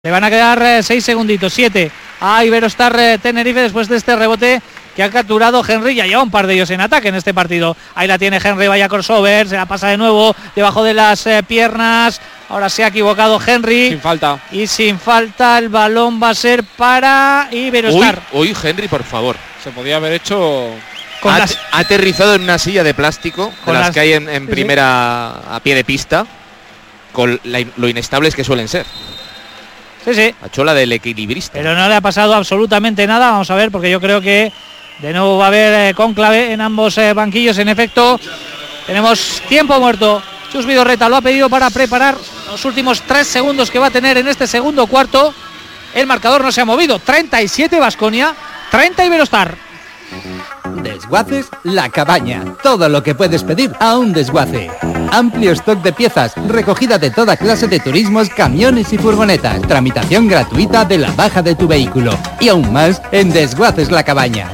Le van a quedar 6 segunditos, 7 a Iberostar Tenerife después de este rebote que ha capturado Henry. Ya lleva un par de ellos en ataque en este partido. Ahí la tiene Henry, vaya crossover, se la pasa de nuevo debajo de las piernas. Ahora se ha equivocado Henry. Sin falta. Y sin falta el balón va a ser para Iberostar. Uy, Henry, por favor. Se podía haber hecho... Ha aterrizado en una silla de plástico, de las que hay en primera a pie de pista, con lo inestables que suelen ser. Sí. La chola del equilibrista. Pero no le ha pasado absolutamente nada. Vamos a ver, porque yo creo que de nuevo va a haber cónclave en ambos banquillos. En efecto, tenemos tiempo muerto. Chus Vidorreta lo ha pedido para preparar los últimos 3 segundos que va a tener en este segundo cuarto. El marcador no se ha movido. 37 Baskonia, 30 Iberostar. Desguaces La Cabaña. Todo lo que puedes pedir a un desguace. Amplio stock de piezas, recogida de toda clase de turismos, camiones y furgonetas. Tramitación gratuita de la baja de tu vehículo. Y aún más en Desguaces La Cabaña.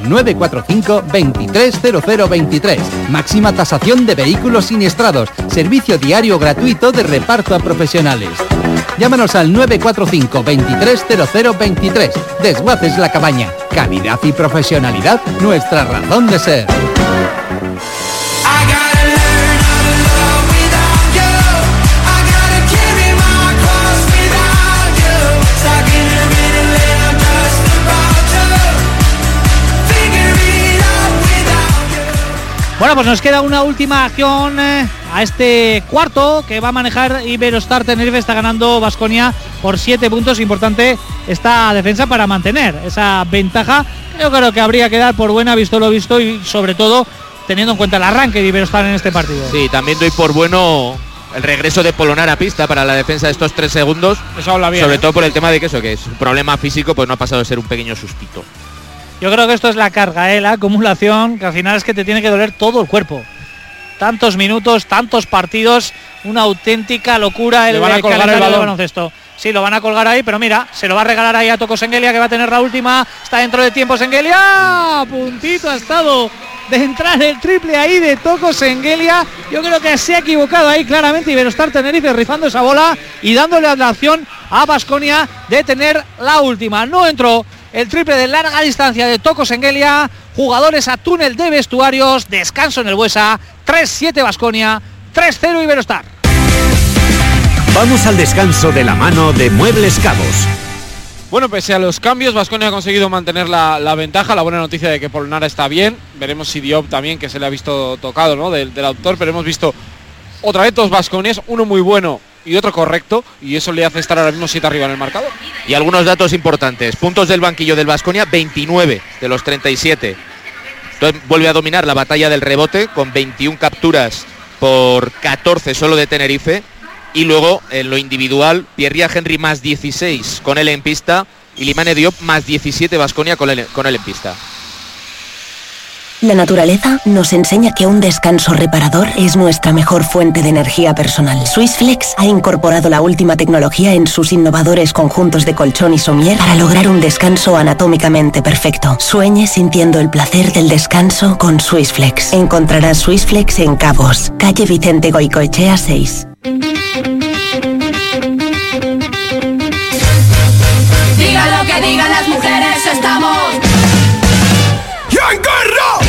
945-230023. Máxima tasación de vehículos siniestrados. Servicio diario gratuito de reparto a profesionales. Llámanos al 945-230023. Desguaces La Cabaña. Calidad y profesionalidad, nuestra razón de ser. Bueno, pues nos queda una última acción a este cuarto que va a manejar Iberostar Tenerife. Está ganando Baskonia por 7 puntos. Importante esta defensa para mantener esa ventaja. Yo creo que habría que dar por buena, visto lo visto, y sobre todo teniendo en cuenta el arranque de Iberostar en este partido. Sí, también doy por bueno el regreso de Polonar a pista para la defensa de estos 3 segundos. Eso habla bien. Sobre todo por el tema de que eso, que es un problema físico, pues no ha pasado de ser un pequeño sustito. Yo creo que esto es la carga, la acumulación, que al final es que te tiene que doler todo el cuerpo. Tantos minutos, tantos partidos, una auténtica locura el calendario del baloncesto. Sí, lo van a colgar ahí, pero mira, se lo va a regalar ahí a Toko Sengelia, que va a tener la última. Está dentro de tiempo Sengelia. Puntito ha estado de entrar el triple ahí de Toko Sengelia. Yo creo que se ha equivocado ahí claramente Iberostar Tenerife, rifando esa bola y dándole la opción a Baskonia de tener la última. No entró el triple de larga distancia de Toko Sengelia. Jugadores a túnel de vestuarios. Descanso en el Buesa. 3-7 Baskonia, 3-0 Iberostar. Vamos al descanso de la mano de Muebles Cabos. Bueno, pese a los cambios, Baskonia ha conseguido mantener la ventaja. La buena noticia de que Polonara está bien. Veremos si Diop también, que se le ha visto tocado, ¿no?, del autor. Pero hemos visto otra vez 2 baskonias, uno muy bueno y otro correcto, y eso le hace estar ahora mismo 7 arriba en el marcador. Y algunos datos importantes. Puntos del banquillo del Baskonia, 29 de los 37. Entonces vuelve a dominar la batalla del rebote con 21 capturas por 14 solo de Tenerife. Y luego en lo individual, Pierre Henry más 16 con él en pista y Limane Diop más 17 Baskonia con él en pista. La naturaleza nos enseña que un descanso reparador es nuestra mejor fuente de energía personal. Swissflex ha incorporado la última tecnología en sus innovadores conjuntos de colchón y somier para lograr un descanso anatómicamente perfecto. Sueñe sintiendo el placer del descanso con Swissflex. Encontrarás Swissflex en Cabos, calle Vicente Goicoechea 6. Diga lo que digan las mujeres, estamos en guerra.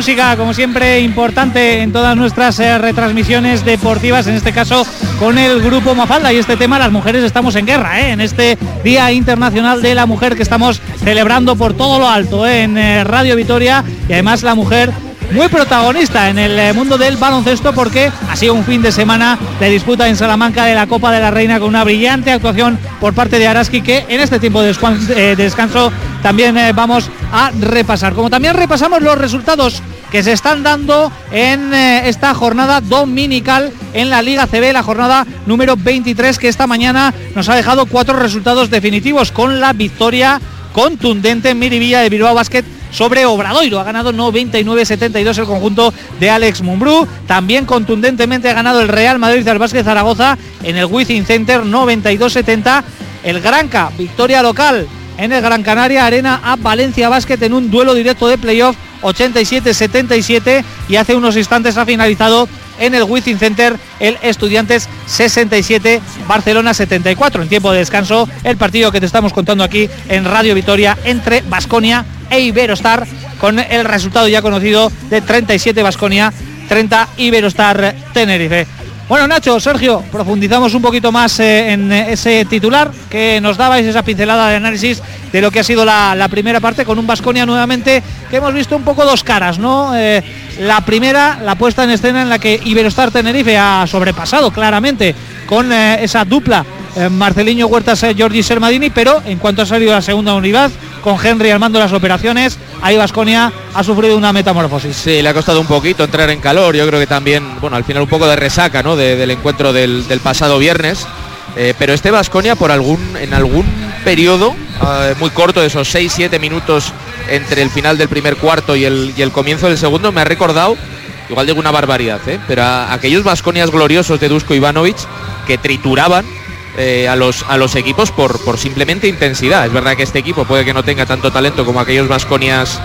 música, como siempre, importante en todas nuestras retransmisiones deportivas, en este caso con el grupo Mafalda y este tema, las mujeres estamos en guerra, en este Día Internacional de la Mujer que estamos celebrando por todo lo alto, en Radio Vitoria, y además la mujer muy protagonista en el mundo del baloncesto, porque ha sido un fin de semana de disputa en Salamanca de la Copa de la Reina, con una brillante actuación por parte de Araski, que en este tiempo de descanso también vamos a repasar, como también repasamos los resultados que se están dando en esta jornada dominical en la Liga CB, la jornada número 23, que esta mañana nos ha dejado 4 resultados definitivos, con la victoria contundente en Miribilla de Bilbao Basket sobre Obradoiro. Ha ganado 99-72 el conjunto de Alex Mumbrú. También contundentemente ha ganado el Real Madrid al Basket Zaragoza en el Wizzing Center 92-70. El Granca, victoria local en el Gran Canaria Arena a Valencia Basket en un duelo directo de playoff 87-77, y hace unos instantes ha finalizado en el Wizzing Center el Estudiantes 67, Barcelona 74. En tiempo de descanso, el partido que te estamos contando aquí en Radio Vitoria entre Baskonia e Iberostar, con el resultado ya conocido de 37 Baskonia, 30 Iberostar Tenerife. Bueno, Nacho, Sergio, profundizamos un poquito más en ese titular que nos dabais, esa pincelada de análisis de lo que ha sido la primera parte, con un Baskonia nuevamente que hemos visto un poco dos caras, ¿no? La primera, la puesta en escena en la que Iberostar Tenerife ha sobrepasado claramente con esa dupla Marceliño Huertas, Jordi Sermadini, pero en cuanto ha salido la segunda unidad, con Henry al mando de las operaciones, ahí Baskonia ha sufrido una metamorfosis. Sí, le ha costado un poquito entrar en calor. Yo creo que también, bueno, al final un poco de resaca, ¿no? del encuentro del pasado viernes. Pero este Baskonia en algún periodo muy corto, de esos 6-7 minutos entre el final del primer cuarto y el comienzo del segundo, me ha recordado, igual digo una barbaridad, pero a aquellos Baskonias gloriosos de Dusko Ivanovic, que trituraban a los equipos por simplemente intensidad. Es verdad que este equipo puede que no tenga tanto talento como aquellos Baskonias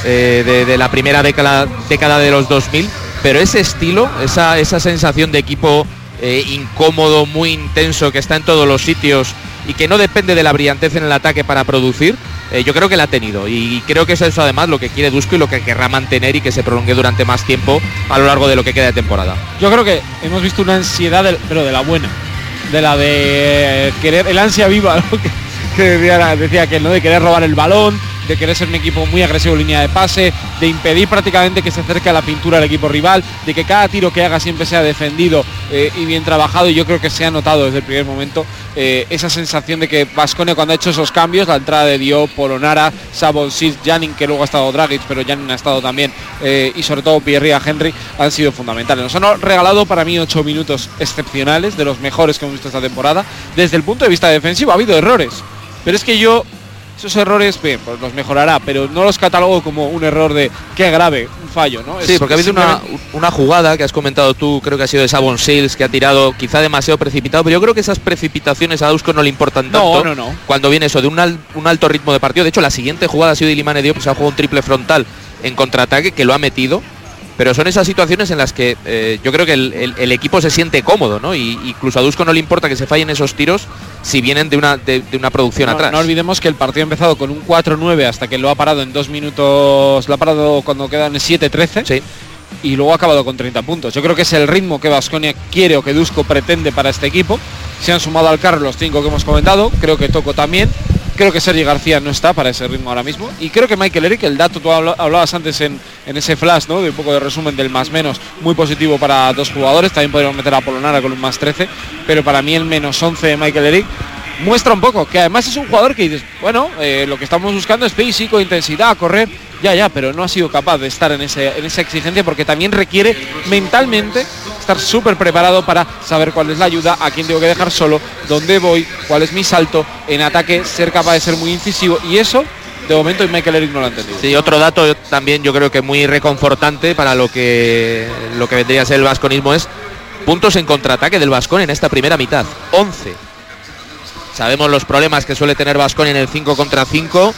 de la primera década de los 2000, pero ese estilo, esa sensación de equipo incómodo, muy intenso, que está en todos los sitios y que no depende de la brillantez en el ataque para producir, yo creo que la ha tenido, y creo que es eso además lo que quiere Dusko y lo que querrá mantener y que se prolongue durante más tiempo a lo largo de lo que queda de temporada. Yo creo que hemos visto una ansiedad pero de la buena, de la de querer, el ansia viva, ¿no? que decía que no, de querer robar el balón, de querer ser un equipo muy agresivo en línea de pase, de impedir prácticamente que se acerque a la pintura al equipo rival, de que cada tiro que haga siempre sea defendido y bien trabajado. Y yo creo que se ha notado desde el primer momento esa sensación de que Baskonia, cuando ha hecho esos cambios, la entrada de Diop, Polonara, Sabonsis, Janin, que luego ha estado Dragic, pero Janin ha estado también, y sobre todo Pierre Henry, han sido fundamentales. Nos han regalado para mí 8 minutos excepcionales, de los mejores que hemos visto esta temporada. Desde el punto de vista defensivo ha habido errores, pero es que yo esos errores, bien, pues los mejorará, pero no los catalogo como un error de qué grave, un fallo, ¿no? Sí, porque ha habido una jugada que has comentado tú, creo que ha sido de Sabon Sils, que ha tirado quizá demasiado precipitado, pero yo creo que esas precipitaciones a Dusko no le importan tanto. No. Cuando viene eso de un alto ritmo de partido. De hecho, la siguiente jugada ha sido de Ilimane Diop, se ha jugado un triple frontal en contraataque, que lo ha metido. Pero son esas situaciones en las que yo creo que el equipo se siente cómodo, ¿no? Y incluso a Dusko no le importa que se fallen esos tiros si vienen de una producción atrás. No olvidemos que el partido ha empezado con un 4-9 hasta que lo ha parado en 2 minutos, lo ha parado cuando quedan 7-13. Sí. Y luego ha acabado con 30 puntos. Yo creo que es el ritmo que Baskonia quiere o que Dusko pretende para este equipo. Se han sumado al carro los 5 que hemos comentado, creo que Toko también. Creo que Sergi García no está para ese ritmo ahora mismo. Y creo que Michael Eric, el dato, tú hablabas antes en ese flash, ¿no? De un poco de resumen del más menos, muy positivo para 2 jugadores. También podríamos meter a Polonara con un más 13. Pero para mí el menos 11 de Michael Eric muestra un poco que además es un jugador que dices, bueno, lo que estamos buscando es físico, intensidad, correr. Ya, pero no ha sido capaz de estar en esa exigencia, porque también requiere mentalmente estar súper preparado para saber cuál es la ayuda, a quién tengo que dejar solo, dónde voy, cuál es mi salto, en ataque ser capaz de ser muy incisivo, y eso de momento Michael Eric no lo ha entendido. Sí, otro dato también yo creo que muy reconfortante para lo que vendría a ser el baskonismo es puntos en contraataque del Baskonia en esta primera mitad, 11. Sabemos los problemas que suele tener Baskonia en el 5 contra 5.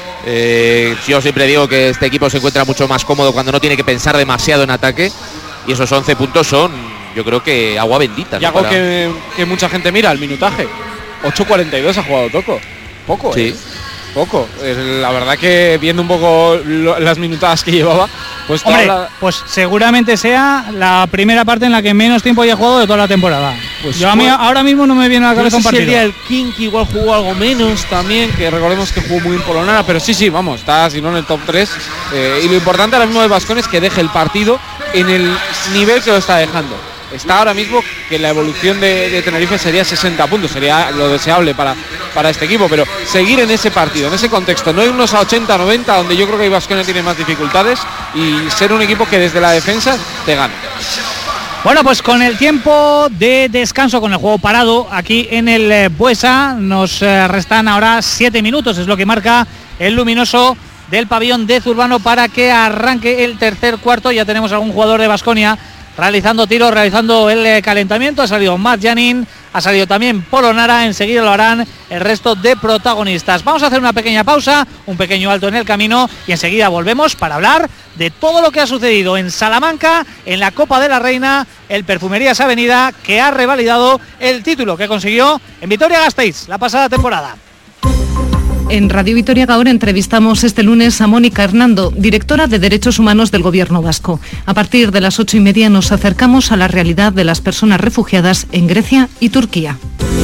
Yo siempre digo que este equipo se encuentra mucho más cómodo cuando no tiene que pensar demasiado en ataque, y esos 11 puntos son, yo creo que agua bendita, ¿no? Y algo que mucha gente mira, el minutaje, 8.42 ha jugado Toko, poco, sí. poco. La verdad que viendo un poco las minutadas que llevaba, pues hombre, pues seguramente sea la primera parte en la que menos tiempo haya jugado de toda la temporada. Pues yo a mí ahora mismo no me viene a la cabeza un partido. El King igual jugó algo menos también, que recordemos que jugó muy bien Polonara, pero sí, vamos, está si no en el top 3. Y lo importante ahora mismo de Baskonia es que deje el partido en el nivel que lo está dejando. Está ahora mismo que la evolución de Tenerife sería 60 puntos, sería lo deseable para este equipo, pero seguir en ese partido, en ese contexto, no irnos a 80, 90, donde yo creo que Baskonia tiene más dificultades, y ser un equipo que desde la defensa te gane. Bueno, pues con el tiempo de descanso, con el juego parado aquí en el Buesa, nos restan ahora 7 minutos, es lo que marca el luminoso del pabellón de Zurbano para que arranque el tercer cuarto. Ya tenemos algún jugador de Baskonia realizando tiros, realizando el calentamiento. Ha salido Matt Janin, ha salido también Polonara, enseguida lo harán el resto de protagonistas. Vamos a hacer una pequeña pausa, un pequeño alto en el camino y enseguida volvemos para hablar de todo lo que ha sucedido en Salamanca, en la Copa de la Reina, el Perfumerías Avenida, que ha revalidado el título que consiguió en Vitoria-Gasteiz la pasada temporada. En Radio Vitoria Gaur entrevistamos este lunes a Mónica Hernando, directora de Derechos Humanos del Gobierno vasco. A partir de las 8:30 nos acercamos a la realidad de las personas refugiadas en Grecia y Turquía.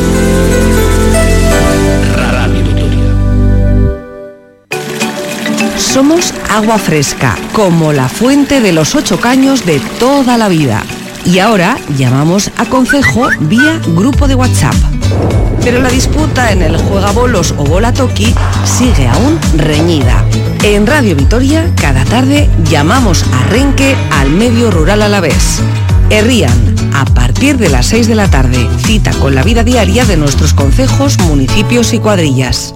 Radio Vitoria. Somos agua fresca, como la fuente de los 8 caños de toda la vida. Y ahora llamamos a Concejo vía grupo de WhatsApp. Pero la disputa en el Juegabolos o Bola Toki sigue aún reñida. En Radio Vitoria, cada tarde llamamos a Renque al medio rural alavés. Herrían, a partir de las 6 de la tarde, cita con la vida diaria de nuestros concejos, municipios y cuadrillas.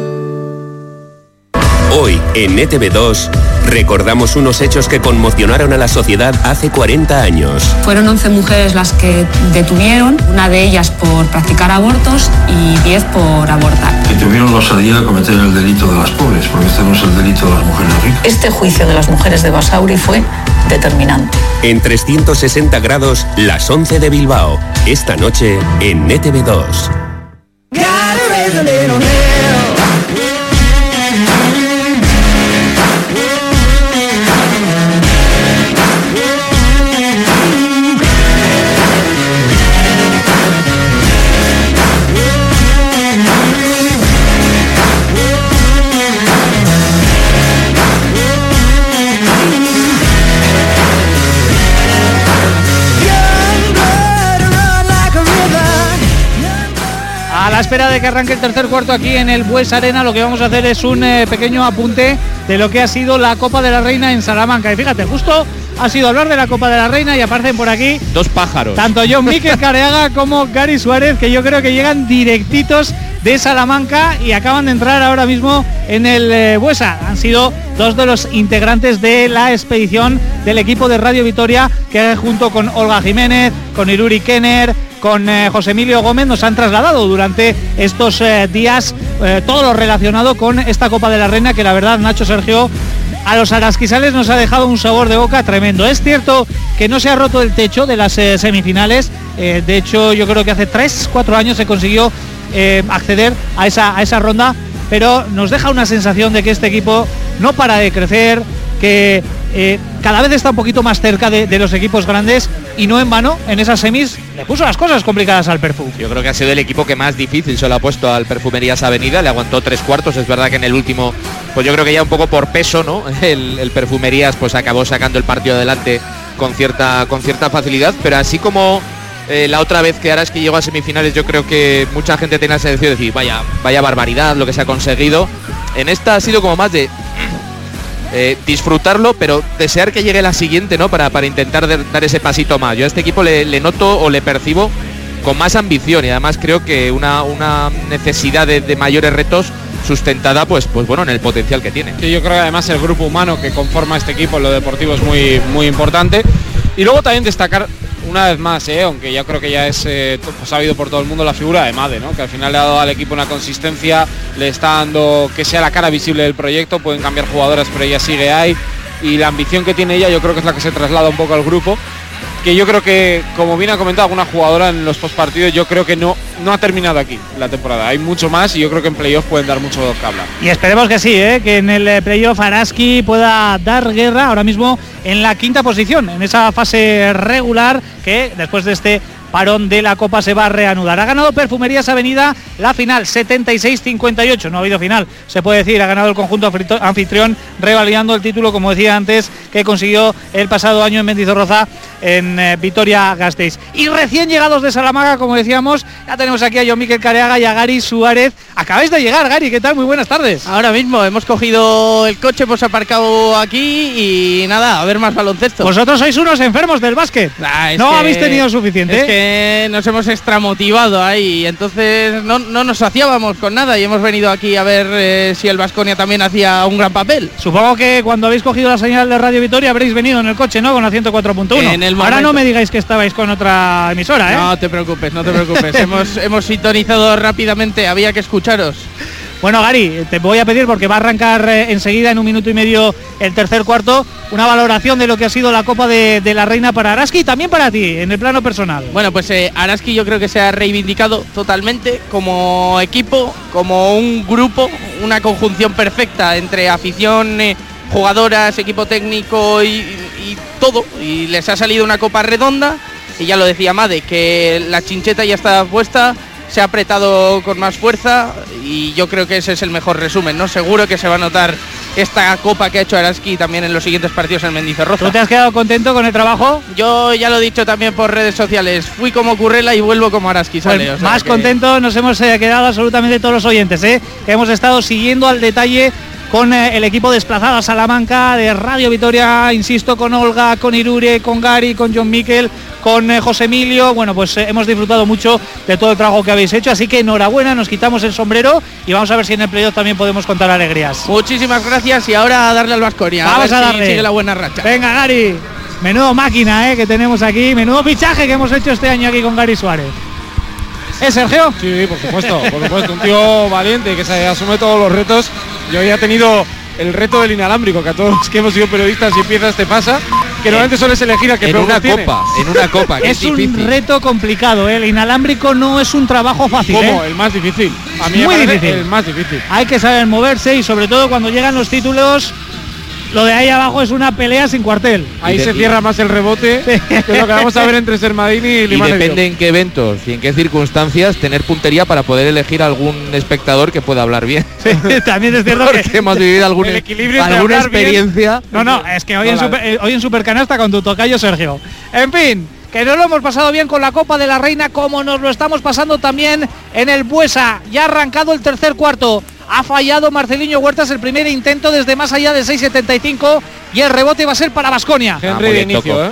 Hoy, en ETV2, recordamos unos hechos que conmocionaron a la sociedad hace 40 años. Fueron 11 mujeres las que detuvieron, una de ellas por practicar abortos y 10 por abortar. Y tuvieron la osadía de cometer el delito de las pobres, porque este no es el delito de las mujeres ricas. Este juicio de las mujeres de Basauri fue determinante. En 360 grados, las 11 de Bilbao. Esta noche, en ETV2. A la espera de que arranque el tercer cuarto aquí en el Buesa Arena, lo que vamos a hacer es un pequeño apunte de lo que ha sido la Copa de la Reina en Salamanca. Y fíjate, justo ha sido hablar de la Copa de la Reina y aparecen por aquí dos pájaros. Tanto John Miquel Careaga como Gary Suárez, que yo creo que llegan directitos de Salamanca y acaban de entrar ahora mismo en el Buesa. Han sido dos de los integrantes de la expedición del equipo de Radio Vitoria, que junto con Olga Jiménez, con Iruri Kenner, con José Emilio Gómez nos han trasladado durante estos días todo lo relacionado con esta Copa de la Reina, que la verdad, Nacho, Sergio, a los arasquisales nos ha dejado un sabor de boca tremendo. Es cierto que no se ha roto el techo de las semifinales, de hecho yo creo que hace 3-4 años se consiguió acceder a esa ronda, pero nos deja una sensación de que este equipo no para de crecer, que cada vez está un poquito más cerca de los equipos grandes, y no en vano en esas semis le puso las cosas complicadas al Perfu. Yo creo que ha sido el equipo que más difícil se lo ha puesto al Perfumerías Avenida, le aguantó 3 cuartos, es verdad que en el último, pues yo creo que ya un poco por peso, ¿no? El Perfumerías pues acabó sacando el partido adelante con cierta facilidad, pero así como la otra vez que Araski llegó a semifinales, yo creo que mucha gente tenía la sensación de decir vaya barbaridad lo que se ha conseguido. En esta ha sido como más de disfrutarlo, pero desear que llegue la siguiente, ¿no? Para intentar dar ese pasito más. Yo a este equipo le noto o le percibo con más ambición, y además creo que una necesidad de mayores retos sustentada pues bueno, en el potencial que tiene. Sí, yo creo que además el grupo humano que conforma este equipo en lo deportivo es muy, muy importante. Y luego también destacar una vez más, aunque ya creo que ya es sabido por todo el mundo, la figura de Made, ¿no? Que al final le ha dado al equipo una consistencia, le está dando que sea la cara visible del proyecto. Pueden cambiar jugadoras, pero ella sigue ahí, y la ambición que tiene ella yo creo que es la que se traslada un poco al grupo. que yo creo que, como bien ha comentado alguna jugadora en los postpartidos, yo creo que no ha terminado aquí la temporada. Hay mucho más y yo creo que en playoff pueden dar mucho que hablar. Y esperemos que sí, que en el playoff Araski pueda dar guerra ahora mismo en la 5ª posición, en esa fase regular que después de este parón de la Copa se va a reanudar. Ha ganado Perfumerías Avenida la final, 76-58. No ha habido final, se puede decir. Ha ganado el conjunto anfitrión, revalidando el título, como decía antes, que consiguió el pasado año en Mendizorroza, en Vitoria-Gasteiz. Y recién llegados de Salamanca, como decíamos, ya tenemos aquí a Jon Mikel Careaga y a Gary Suárez. Acabáis de llegar, Gary, ¿qué tal? Muy buenas tardes. Ahora mismo hemos cogido el coche, pues aparcado aquí y nada, a ver más baloncesto. Vosotros sois unos enfermos del básquet. No habéis tenido suficiente. Es que nos hemos extramotivado ahí, entonces no nos saciábamos con nada y hemos venido aquí a ver si el Baskonia también hacía un gran papel. Supongo que cuando habéis cogido la señal de Radio Vitoria habréis venido en el coche, ¿no? Con la 104.1. Ahora no me digáis que estabais con otra emisora, ¿eh? No te preocupes. hemos sintonizado rápidamente, había que escucharos. Bueno, Gary, te voy a pedir, porque va a arrancar enseguida en 1 minuto y medio el tercer cuarto, una valoración de lo que ha sido la Copa de la Reina para Araski y también para ti, en el plano personal. Bueno, pues Araski yo creo que se ha reivindicado totalmente como equipo, como un grupo, una conjunción perfecta entre afición, jugadoras, equipo técnico y todo. Y les ha salido una Copa redonda, y ya lo decía Made, que la chincheta ya está puesta, se ha apretado con más fuerza y yo creo que ese es el mejor resumen, ¿no? Seguro que se va a notar esta Copa que ha hecho Araski también en los siguientes partidos en Mendizorroza. ¿Tú te has quedado contento con el trabajo? Yo ya lo he dicho también por redes sociales, fui como Currela y vuelvo como Araski, ¿sale? Pues más contentos nos hemos quedado absolutamente todos los oyentes, que hemos estado siguiendo al detalle con el equipo desplazado a Salamanca de Radio Vitoria, insisto, con Olga, con Irure, con Gary, con Jon Mikel, con José Emilio. Bueno, pues hemos disfrutado mucho de todo el trabajo que habéis hecho, así que enhorabuena, nos quitamos el sombrero y vamos a ver si en el playoff también podemos contar alegrías. Muchísimas gracias y ahora a darle al Baskonia. Vamos a darle. Si sigue la buena racha. Venga, Gary, menudo máquina que tenemos aquí, menudo fichaje que hemos hecho este año aquí con Gary Suárez. Sergio? Sí, por supuesto, un tío valiente que se asume todos los retos. Yo ya he tenido el reto del inalámbrico, que a todos los que hemos sido periodistas y empiezas te pasa, que normalmente sueles elegir a que en una copa, que es un reto complicado, el inalámbrico no es un trabajo fácil. ¿Cómo? El más difícil. A mí muy difícil. El más difícil. Hay que saber moverse y sobre todo cuando llegan los títulos, lo de ahí abajo es una pelea sin cuartel. Ahí se cierra más el rebote, que lo que vamos a ver entre Sermadini y Limanerio. Y depende en qué eventos y en qué circunstancias tener puntería para poder elegir algún espectador que pueda hablar bien. Sí, también es cierto que hemos vivido alguna experiencia. Bien. No, es que hoy en Supercanasta con tu tocayo Sergio. En fin, que nos lo hemos pasado bien con la Copa de la Reina, como nos lo estamos pasando también en el Buesa. Ya ha arrancado el tercer cuarto. Ha fallado Marceliño Huertas el primer intento desde más allá de 6.75 y el rebote va a ser para Baskonia. Henry de inicio,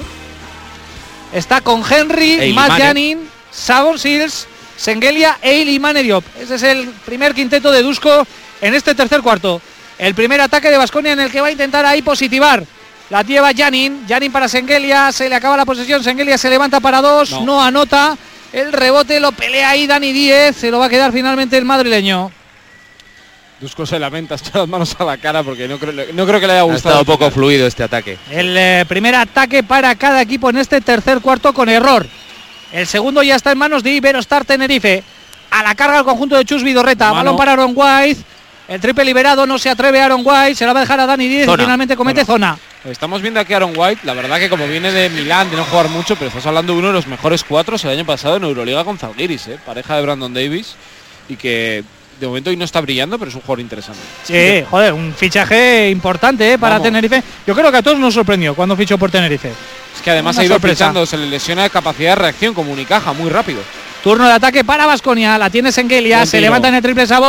Está con Henry, Matt Janin, Savon Sils, Sengelia e Iliman Diop. Ese es el primer quinteto de Dusko en este tercer cuarto. El primer ataque de Baskonia en el que va a intentar ahí positivar. La lleva Janin para Sengelia, se le acaba la posesión, Sengelia se levanta para dos, no anota. El rebote lo pelea ahí Dani Díez, se lo va a quedar finalmente el madrileño. Dusko se lamenta, echa las manos a la cara porque no creo que le haya gustado. Ha estado poco fluido este ataque. El primer ataque para cada equipo en este tercer cuarto con error. El segundo ya está en manos de Iberostar Tenerife. A la carga el conjunto de Chus Vidorreta. Balón para Aaron White. El triple liberado, no se atreve Aaron White. Se la va a dejar a Dani Díez y finalmente comete zona. Estamos viendo aquí a Aaron White. La verdad que como viene de Milán, de no jugar mucho, pero estás hablando de uno de los mejores cuatros el año pasado en Euroliga con Zalgiris, pareja de Brandon Davis, y que de momento hoy no está brillando, pero es un jugador interesante. Sí, joder, un fichaje importante para Tenerife. Yo creo que a todos nos sorprendió cuando fichó por Tenerife. Es que además ha ido fichando, se le lesiona de capacidad de reacción como Unicaja, muy rápido. Turno de ataque para Baskonia, la tiene Sengelia, se levanta en el triple Savon.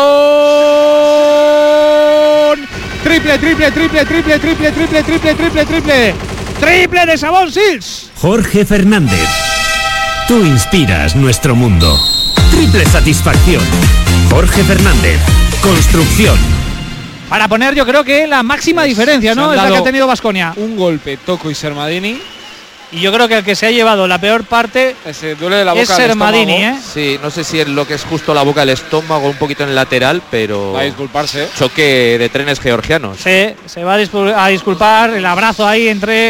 Triple de Savon Sils. Jorge Fernández, tú inspiras nuestro mundo. Triple satisfacción. Jorge Fernández, construcción. Para poner yo creo que la máxima diferencia, ¿no? Es la que ha tenido Baskonia. Un golpe, Tocco y Sermadini. Y yo creo que el que se ha llevado la peor parte duele de la boca es Sermadini, Sí, no sé si es lo que es justo la boca del estómago, un poquito en el lateral, pero... Va a disculparse. Choque de trenes georgianos. Sí, se va a disculpar, el abrazo ahí entre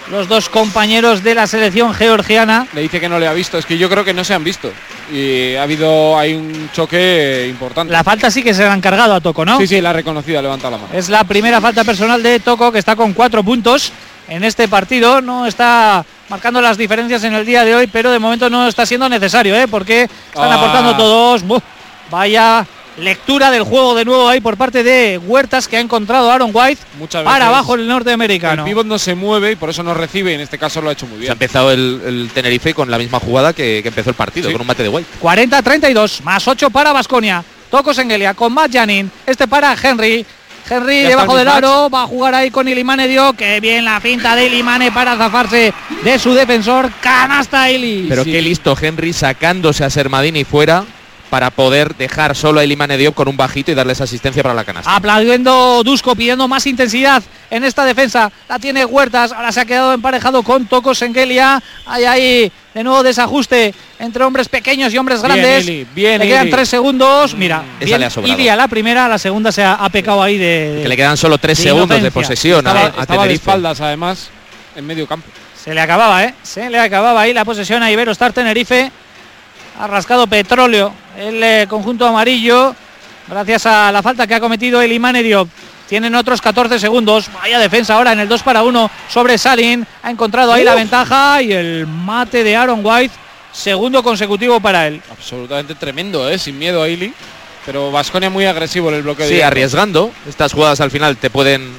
los dos compañeros de la selección georgiana. Le dice que no le ha visto, es que yo creo que no se han visto. Y hay un choque importante. La falta sí que se la han cargado a Toko, ¿no? Sí, la ha reconocido, levanta la mano. Es la primera falta personal de Toko, que está con 4 puntos en este partido. No está marcando las diferencias en el día de hoy, pero de momento no está siendo necesario, porque están aportando todos. Vaya lectura del juego de nuevo ahí por parte de Huertas, que ha encontrado a Aaron White para abajo el norteamericano. El pívot no se mueve y por eso no recibe, y en este caso lo ha hecho muy bien. Se ha empezado el Tenerife con la misma jugada que empezó el partido, con un mate de White. 40-32, más 8 para Baskonia. Toko Sengelia con Matt Janin. Este para Henry. Henry debajo del aro, va a jugar ahí con Ilimane Diop. Qué bien la finta de Ilimane para zafarse de su defensor. Canasta Ili. Pero qué listo Henry sacándose a Sermadini fuera para poder dejar solo a Ilimane Diop con un bajito y darles asistencia para la canasta. Aplaudiendo Dusko, pidiendo más intensidad en esta defensa. La tiene Huertas, ahora se ha quedado emparejado con Toko Sengelia. Hay ahí de nuevo desajuste entre hombres pequeños y hombres grandes. Bien, le quedan 3 segundos. Mira, esa le ha sobrado. Ili a la primera, a la segunda se ha pecado ahí de que le quedan solo 3 segundos de posesión. Estaba de espaldas además en medio campo. Se le acababa, se le acababa ahí la posesión a Iberostar Tenerife. Ha rascado petróleo el conjunto amarillo gracias a la falta que ha cometido Ilimane Diop. Tienen otros 14 segundos. Vaya defensa ahora en el 2-1 sobre Salin. Ha encontrado ahí la ventaja y el mate de Aaron White, segundo consecutivo para él. Absolutamente tremendo, sin miedo a Ili. Pero Baskonia muy agresivo en el bloqueo. Sí, arriesgando. Estas jugadas al final te pueden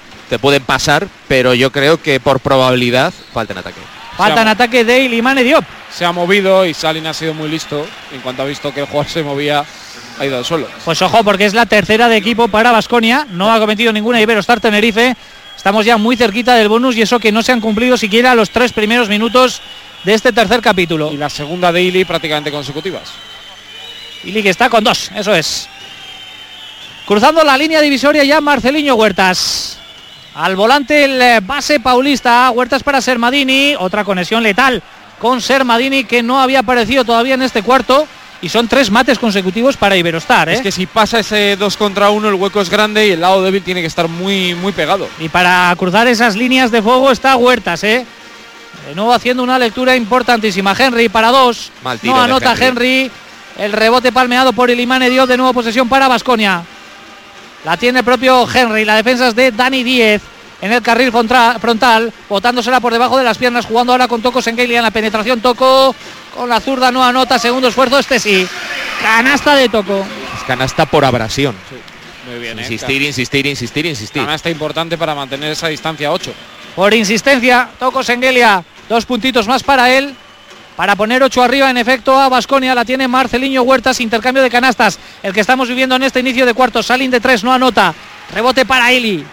pasar, pero yo creo que por probabilidad falta en ataque. Falta en ataque de Ilimane Diop. Se ha movido y Salin ha sido muy listo. En cuanto ha visto que el jugador se movía, ha ido al suelo. Pues ojo, porque es la tercera de equipo para Baskonia. No ha cometido ninguna Iberostar Tenerife. Estamos ya muy cerquita del bonus y eso que no se han cumplido siquiera los 3 primeros minutos de este tercer capítulo. Y la segunda de Ili prácticamente consecutivas. Ili que está con 2, eso es. Cruzando la línea divisoria ya Marceliño Huertas. Al volante el base paulista. Huertas para Sermadini. Otra conexión letal con Sermadini que no había aparecido todavía en este cuarto. Y son 3 mates consecutivos para Iberostar. Es que si pasa ese 2 contra 1 el hueco es grande y el lado débil tiene que estar muy, muy pegado. Y para cruzar esas líneas de fuego está Huertas. De nuevo haciendo una lectura importantísima. Henry para 2. No anota Henry. El rebote palmeado por Ilimane Diop. De nuevo posesión para Baskonia. La tiene el propio Henry. La defensa es de Dani Díez en el carril frontal, botándosela por debajo de las piernas, jugando ahora con Toko Sengelia en la penetración. Toko con la zurda no anota, segundo esfuerzo, sí. Canasta de Toko. Es canasta por abrasión. Sí, muy bien. Insistir. Canasta importante para mantener esa distancia 8. Por insistencia, Toko Sengelia, 2 puntitos más para él. Para poner 8 arriba, en efecto, a Baskonia. La tiene Marceliño Huertas, intercambio de canastas. El que estamos viviendo en este inicio de cuarto. Salin de 3, no anota. Rebote para Ili.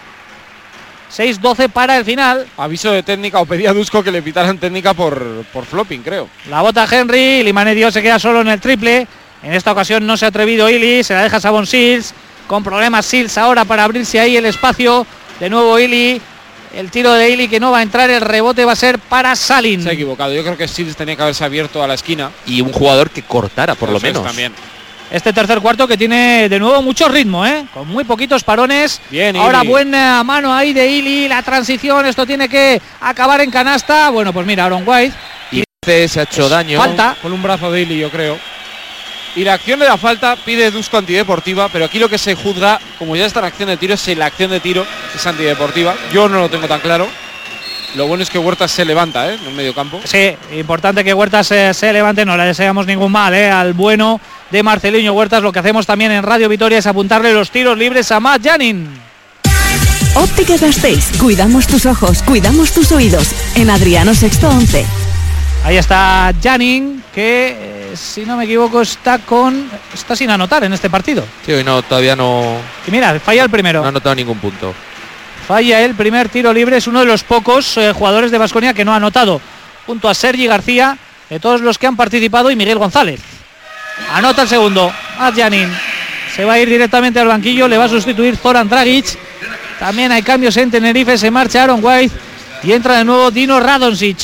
6-12 para el final. Aviso de técnica, o pedía Dusko que le pitaran técnica por flopping, creo. La bota Henry, Ilimane Diop se queda solo en el triple. En esta ocasión no se ha atrevido Ili, se la deja Savon Sills. Con problemas Sills ahora para abrirse ahí el espacio. De nuevo Ili. El tiro de Ili que no va a entrar, el rebote va a ser para Salin. Se ha equivocado, yo creo que Sills tenía que haberse abierto a la esquina. Y un jugador que cortara, por lo menos. También. Este tercer cuarto que tiene de nuevo mucho ritmo, con muy poquitos parones. Bien, ahora Ili. Buena mano ahí de Ili, la transición, esto tiene que acabar en canasta. Bueno, pues mira, Aaron White. Y se ha hecho daño. Falta. Con un brazo de Ili, yo creo. Y la acción de la falta pide Dusko antideportiva, pero aquí lo que se juzga, como ya está en acción de tiro, es si la acción de tiro es antideportiva. Yo no lo tengo tan claro. Lo bueno es que Huertas se levanta, en el medio campo. Sí, importante que Huertas se levante, no le deseamos ningún mal, al bueno de Marceliño Huertas. Lo que hacemos también en Radio Vitoria es apuntarle los tiros libres a Matt Janin. Ópticas Gasteiz, cuidamos tus ojos, cuidamos tus oídos. En Adriano Sexto 11. Ahí está Janin, que si no me equivoco está sin anotar en este partido. Sí, hoy todavía no. Y mira, falla el primero. No ha anotado ningún punto. Falla el primer tiro libre, es uno de los pocos jugadores de Baskonia que no ha anotado. Junto a Sergi García, de todos los que han participado, y Miguel González. Anota el segundo. Matt Janin se va a ir directamente al banquillo, le va a sustituir Zoran Dragic. También hay cambios en Tenerife, se marcha Aaron White y entra de nuevo Dino Radonjic.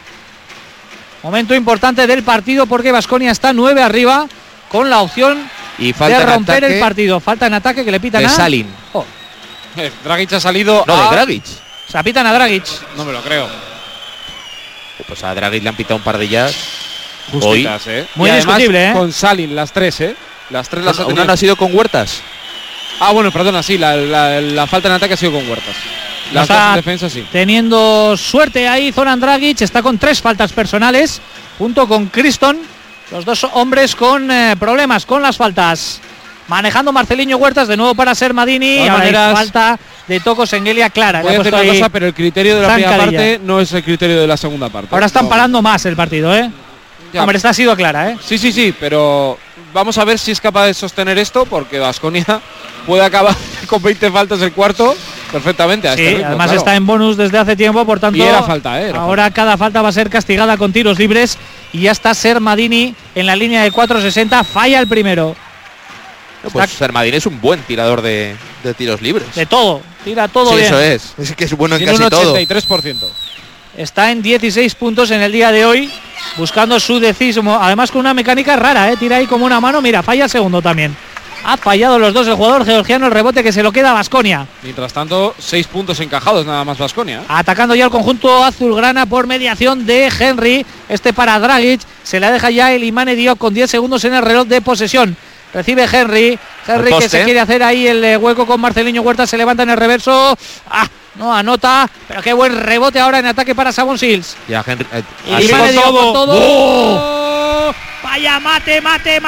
Momento importante del partido porque Baskonia está 9 arriba con la opción de romper el partido. Falta en ataque que le pitan a Salin. Dragic ha salido de Dragic. Se pitan a Dragic. No me lo creo. Pues a Dragic le han pitado un par de ellas. Justitas, Muy discutible, con Salin, las tres, Las tres las ha tenido. ¿Una no ha sido con Huertas? Ah, bueno, perdona, sí, la falta en ataque ha sido con Huertas. Las dos en defensa, sí. Teniendo suerte ahí Zoran Dragic, está con 3 faltas personales, junto con Criston, los dos hombres con problemas con las faltas. Manejando Marceliño Huertas de nuevo para Sermadini. Y ahora hay falta de Toko Sengelia clara. Voy a hacer una cosa, pero el criterio de la primera parte no es el criterio de la segunda parte. Ahora están parando más el partido, Ya. Hombre, esta ha sido clara, Sí, pero vamos a ver si es capaz de sostener esto, porque Baskonia puede acabar con 20 faltas el cuarto perfectamente. Sí, además está en bonus desde hace tiempo, por tanto. Y era falta, ahora cada falta va a ser castigada con tiros libres y ya está Sermadini en la línea de 4.60, falla el primero. Pues Sermadini es un buen tirador de tiros libres. De todo, tira todo bien. Eso es que es bueno en tiene casi todo. 83%. Está en 16 puntos en el día de hoy, buscando su 10º, además con una mecánica rara, tira ahí como una mano, mira, falla el segundo también. Ha fallado los dos el jugador georgiano, el rebote que se lo queda a Baskonia. Mientras tanto, 6 puntos encajados nada más Baskonia. Atacando ya el conjunto azulgrana por mediación de Henry. Este para Dragic, se la deja ya el Imane Diop con 10 segundos en el reloj de posesión. Recibe Henry que se quiere hacer ahí el hueco con Marceliño Huerta, se levanta en el reverso. No anota, pero qué buen rebote ahora en ataque para Sabon Sills. Ya Henry. Y Imane Diop con todo. Vaya mate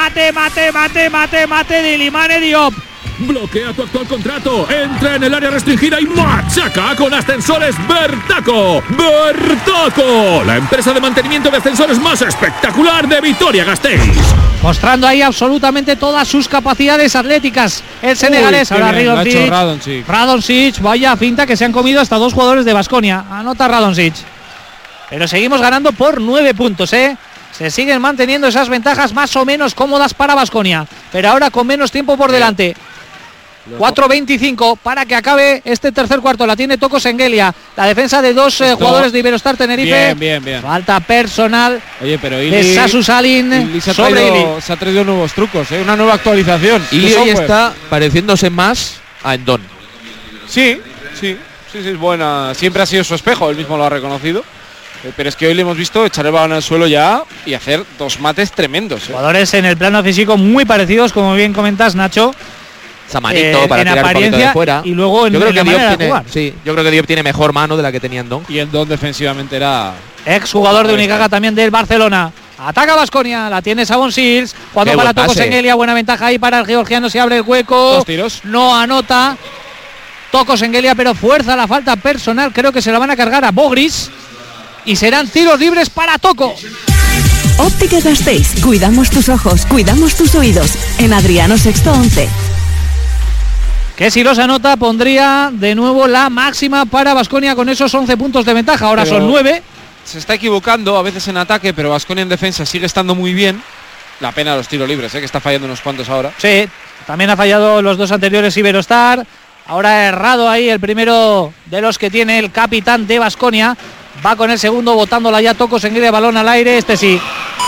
del Imane Diop. Bloquea tu actual contrato, entra en el área restringida y machaca con Ascensores Bertaco. ¡Bertaco! La empresa de mantenimiento de ascensores más espectacular de Vitoria-Gasteiz. Mostrando ahí absolutamente todas sus capacidades atléticas el senegalés. Ahora Radončić, vaya finta que se han comido hasta 2 jugadores de Baskonia. Anota Radončić. Pero seguimos ganando por 9 puntos, Se siguen manteniendo esas ventajas más o menos cómodas para Baskonia, pero ahora con menos tiempo por delante. 4.25 para que acabe este tercer cuarto. La tiene Toko Sengelia. La defensa de 2 jugadores de Iberostar Tenerife. Bien. Falta personal. Oye, pero de Sasu Salin sobre Ili. Se ha traído nuevos trucos, una nueva actualización. Ili hoy está pareciéndose más a Endon. Sí, es buena. Siempre ha sido su espejo, él mismo lo ha reconocido. Pero es que hoy le hemos visto echar el balón al suelo ya y hacer 2 mates tremendos. Jugadores en el plano físico muy parecidos, como bien comentas, Nacho. Samanito para tirar un poquito de fuera. Y luego yo creo que Diop tiene, yo creo que Diop tiene mejor mano de la que tenía Endon. Y Endon defensivamente era ex jugador de Unicaja también del Barcelona. Ataca Baskonia, la tiene Sabon Sills, cuando para Toko Sengelia, buena ventaja ahí para el georgiano, se abre el hueco. 2 tiros. No anota Toko Sengelia, pero fuerza la falta personal, creo que se la van a cargar a Bogris y serán tiros libres para Toko. Ópticas Gasteiz, cuidamos tus ojos, cuidamos tus oídos. En Adriano Sexto 11. Que si los anota pondría de nuevo la máxima para Baskonia con esos 11 puntos de ventaja. Ahora son 9. Se está equivocando a veces en ataque, pero Baskonia en defensa sigue estando muy bien. La pena los tiros libres, que está fallando unos cuantos ahora. Sí, también ha fallado los 2 anteriores Iberostar. Ahora ha errado ahí el primero de los que tiene el capitán de Baskonia. Va con el segundo, botándola ya Toko Sengelia, balón al aire. Este sí,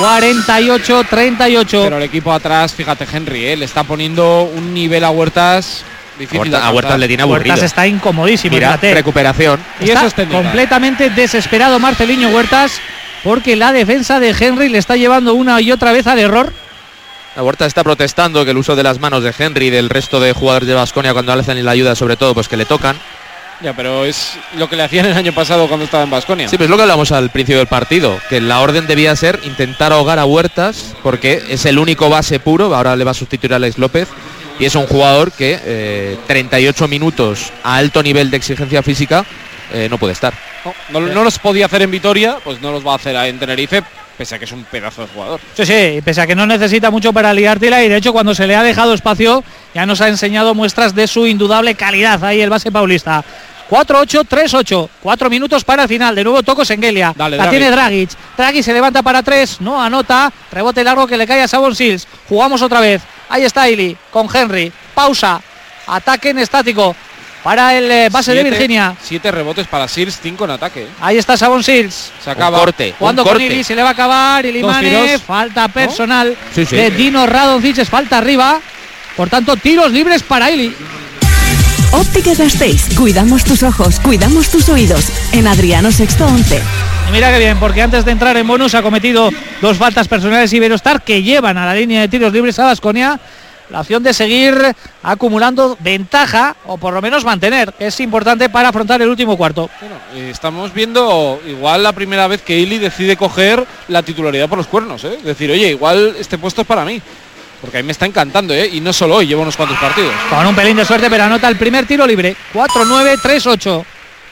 48-38. Pero el equipo atrás, fíjate Henry, le está poniendo un nivel a Huertas. A Huertas le tiene aburrido. Huertas está incomodísimo. Mira, recuperación. Y está eso completamente desesperado Marceliño Huertas, porque la defensa de Henry le está llevando una y otra vez al error. La Huertas está protestando que el uso de las manos de Henry y del resto de jugadores de Baskonia cuando hacen la ayuda, sobre todo, pues que le tocan. Ya, pero es lo que le hacían el año pasado cuando estaba en Baskonia. Sí, pues es lo que hablamos al principio del partido, que la orden debía ser intentar ahogar a Huertas, porque es el único base puro. Ahora le va a sustituir a Alex López. Y es un jugador que 38 minutos a alto nivel de exigencia física no puede estar. No los podía hacer en Vitoria, pues no los va a hacer en Tenerife, pese a que es un pedazo de jugador. Sí, pese a que no necesita mucho para liártela, y de hecho cuando se le ha dejado espacio ya nos ha enseñado muestras de su indudable calidad ahí el base paulista. 4-8, 3-8, 4 minutos para el final. De nuevo Toko Sengelia. La tiene Dragic. Dragic se levanta para 3, no anota. Rebote largo que le cae a Sabon Sills. Jugamos otra vez. Ahí está Ili con Henry. Pausa. Ataque en estático para el base de Virginia. 7 rebotes para Sills, 5 en ataque. Ahí está Sabon Sills. Se acaba. Cuando con Ili se le va a acabar. Ilimane. Falta personal de Dino Radončić. Falta arriba. Por tanto, tiros libres para Ili. Ópticas Gasteiz, cuidamos tus ojos, cuidamos tus oídos. En Adriano Sexto 11. Y mira que bien, porque antes de entrar en bonus ha cometido 2 faltas personales Iberostar que llevan a la línea de tiros libres a Baskonia la opción de seguir acumulando ventaja o por lo menos mantener, que es importante para afrontar el último cuarto. Bueno, estamos viendo igual la primera vez que Ili decide coger la titularidad por los cuernos, ¿eh? Decir, oye, igual este puesto es para mí. Porque a mí me está encantando, ¿eh? Y no solo hoy, llevo unos cuantos partidos. Con un pelín de suerte, pero anota el primer tiro libre. 4-9, 3-8.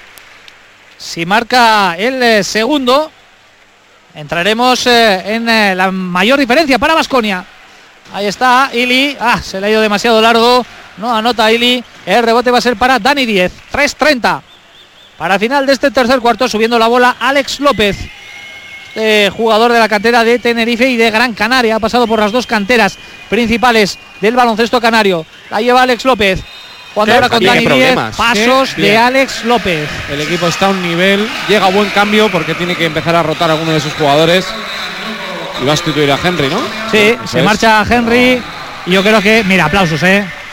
Si marca el segundo, entraremos en la mayor diferencia para Baskonia. Ahí está Ili. Se le ha ido demasiado largo. No anota Ili. El rebote va a ser para Dani Díez. 3-30. Para final de este tercer cuarto, subiendo la bola Alex López. Jugador de la cantera de Tenerife y de Gran Canaria. Ha pasado por las 2 canteras principales del baloncesto canario. La lleva Alex López. Cuando ahora con Dani Díez, pasos de Alex López. El equipo está a un nivel. Llega a buen cambio porque tiene que empezar a rotar a alguno de sus jugadores. Y va a sustituir a Henry, ¿no? Sí, se marcha Henry. Y yo creo que, mira, aplausos,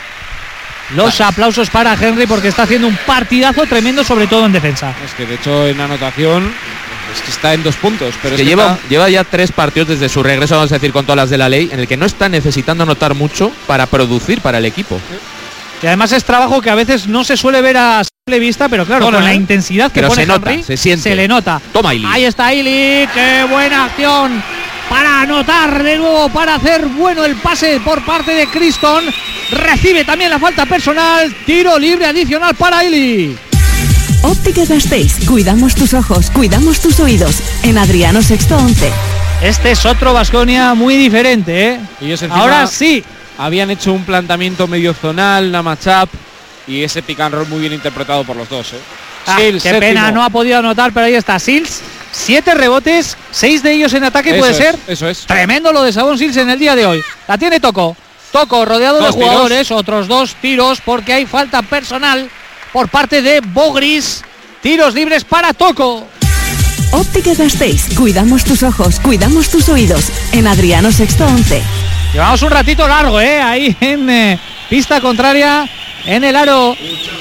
Los aplausos para Henry porque está haciendo un partidazo tremendo, sobre todo en defensa. Es que de hecho en anotación es que está en 2 puntos. Pero es que lleva ya 3 partidos desde su regreso, vamos a decir, con todas las de la ley, en el que no está necesitando anotar mucho para producir para el equipo. Y además es trabajo que a veces no se suele ver a simple vista, pero claro, con la intensidad que pone Henry, se le nota. Toma Ili. Ahí está Ili, qué buena acción para anotar de nuevo, para hacer bueno el pase por parte de Criston. Recibe también la falta personal, tiro libre adicional para Ili. Ópticas Gasteiz, cuidamos tus ojos, cuidamos tus oídos. En Adriano Sexto 11. Este es otro Baskonia muy diferente, Y ahora sí. Habían hecho un planteamiento medio zonal, una matchup, y ese pick and roll muy bien interpretado por los dos. Qué pena, no ha podido anotar, pero ahí está Sils. 7 rebotes, 6 de ellos en ataque, puede ser. Eso es. Tremendo lo de Savon Sils en el día de hoy. La tiene Toko rodeado de jugadores, otros 2 tiros porque hay falta personal por parte de Bogris. Tiros libres para Toko. Ópticas Gasteiz, cuidamos tus ojos, cuidamos tus oídos. En Adriano Sexto 11. Llevamos un ratito largo, ahí en pista contraria, en el aro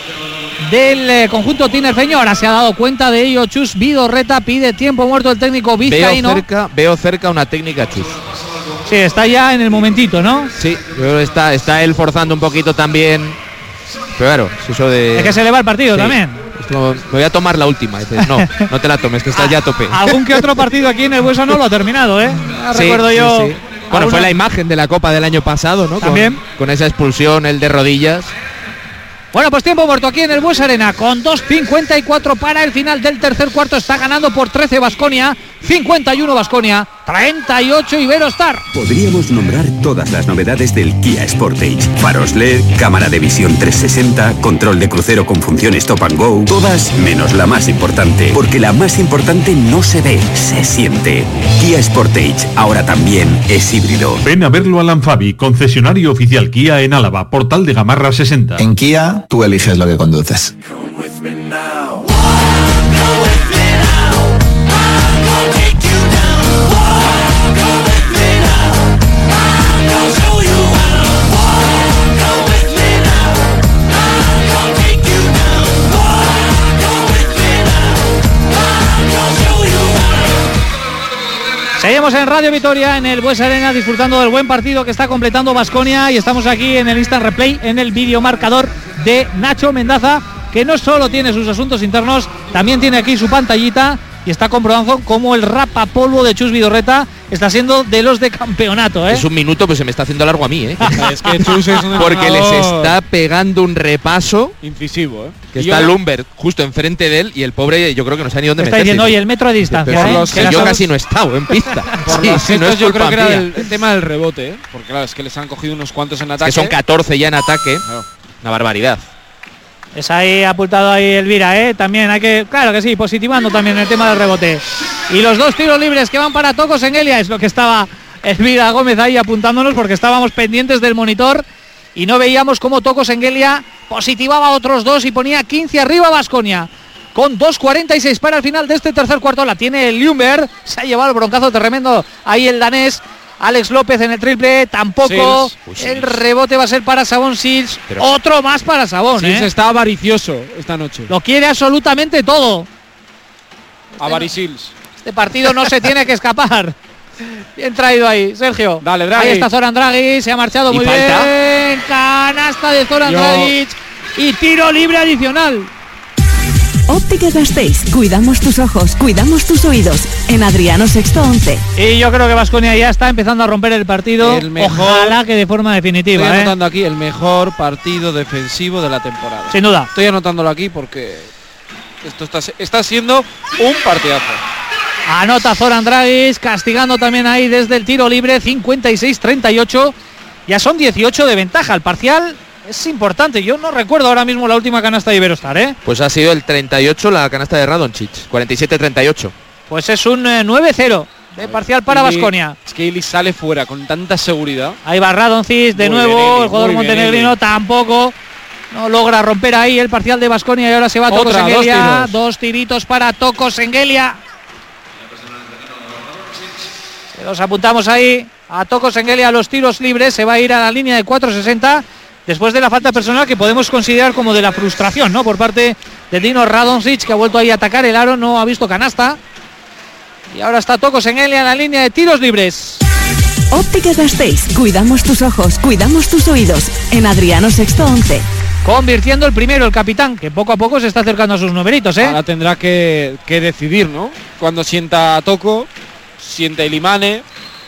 del conjunto tinerfeño. Ahora se ha dado cuenta de ello Chus Vidorreta, pide tiempo muerto el técnico vizcaíno. Veo cerca una técnica Chus. Sí, está ya en el momentito, ¿no? Sí, pero está él forzando un poquito también. Pero claro, eso de... Es que se le va el partido también. Me voy a tomar la última. Dices, no te la tomes, que estás ya a tope. Algún que otro partido aquí en el Buesa no lo ha terminado, recuerdo yo. Sí. Bueno, fue la imagen de la Copa del año pasado, ¿no? También. Con esa expulsión, el de rodillas. Bueno, pues tiempo muerto aquí en el Buesa Arena con 2:54 para el final del tercer cuarto. Está ganando por 13 Baskonia, 51 Baskonia, 38 Iberostar. Podríamos nombrar todas las novedades del Kia Sportage. Faros LED, cámara de visión 360, control de crucero con función Stop and Go. Todas menos la más importante. Porque la más importante no se ve, se siente. Kia Sportage, ahora también es híbrido. Ven a verlo a Lanfabi, concesionario oficial Kia en Álava, Portal de Gamarra 60. En Kia, tú eliges lo que conduces. Seguimos en Radio Vitoria, en el Buesa Arena, disfrutando del buen partido que está completando Baskonia, y estamos aquí en el Instant Replay, en el videomarcador de Nacho Mendaza, que no solo tiene sus asuntos internos, también tiene aquí su pantallita y está comprobando cómo el rapapolvo de Chus Vidorreta está siendo de los de campeonato. Es un minuto, pues se me está haciendo largo a mí. Es que Chus es un porque les está pegando un repaso incisivo. Que está Lumber justo enfrente de él y el pobre yo creo que no sabe ni dónde está diciendo, oye, el metro de distancia. Que yo casi no he estado en pista. Yo creo que era el tema del rebote, porque claro, es que les han cogido unos cuantos en ataque. Que son 14 ya en ataque. Una barbaridad. Es ahí apuntado ahí Elvira, también hay que, claro que sí, positivando también el tema del rebote. Y los 2 tiros libres que van para Toko Sengelia, es lo que estaba Elvira Gómez ahí apuntándonos, porque estábamos pendientes del monitor y no veíamos cómo Toko Sengelia positivaba otros 2 y ponía 15 arriba Baskonia. Con 2:46 para el final de este tercer cuarto, la tiene el Ljungberg, se ha llevado el broncazo tremendo ahí el danés. Alex López en el triple, tampoco. El rebote va a ser para Savon Sills. Otro más para Savon. Sills está avaricioso esta noche. Lo quiere absolutamente todo. Sills. Este partido no se tiene que escapar. Bien traído ahí, Sergio. Dale, Dragic. Ahí está Zoran Dragic, se ha marchado muy bien. Canasta de Zoran Dragic y tiro libre adicional. Óptica Gasteiz, cuidamos tus ojos, cuidamos tus oídos. En Adriano Sexto 11. Y yo creo que Baskonia ya está empezando a romper el partido. Ojalá que de forma definitiva. Estoy anotando aquí el mejor partido defensivo de la temporada. Sin duda. Estoy anotándolo aquí porque esto está siendo un partidazo. Anota Zoran Dragic, castigando también ahí desde el tiro libre, 56-38. Ya son 18 de ventaja. El parcial es importante. Yo no recuerdo ahora mismo la última canasta de Iberostar, ¿eh? Pues ha sido el 38 la canasta de Radonjic, 47-38. Pues es un 9-0 de parcial para Baskonia. Es que Ili sale fuera con tanta seguridad. Ahí va Radonjic de nuevo, el jugador montenegrino tampoco no logra romper ahí el parcial de Baskonia y ahora se va Toko Sengelia. Dos tiritos para Toko Sengelia. Se los apuntamos ahí a Toko Sengelia a los tiros libres. Se va a ir a la línea de 4.60 después de la falta personal que podemos considerar como de la frustración, ¿no? Por parte de Dino Radonjic, que ha vuelto ahí a atacar el aro, no ha visto canasta. Y ahora está Toko Sengelia en la línea de tiros libres. Óptica Gasteiz, cuidamos tus ojos, cuidamos tus oídos. En Adriano Sexto 11. Convirtiendo el primero, el capitán, que poco a poco se está acercando a sus numeritos, ¿eh? Ahora tendrá que decidir, ¿no? Cuando sienta a Toko, siente Ilimane.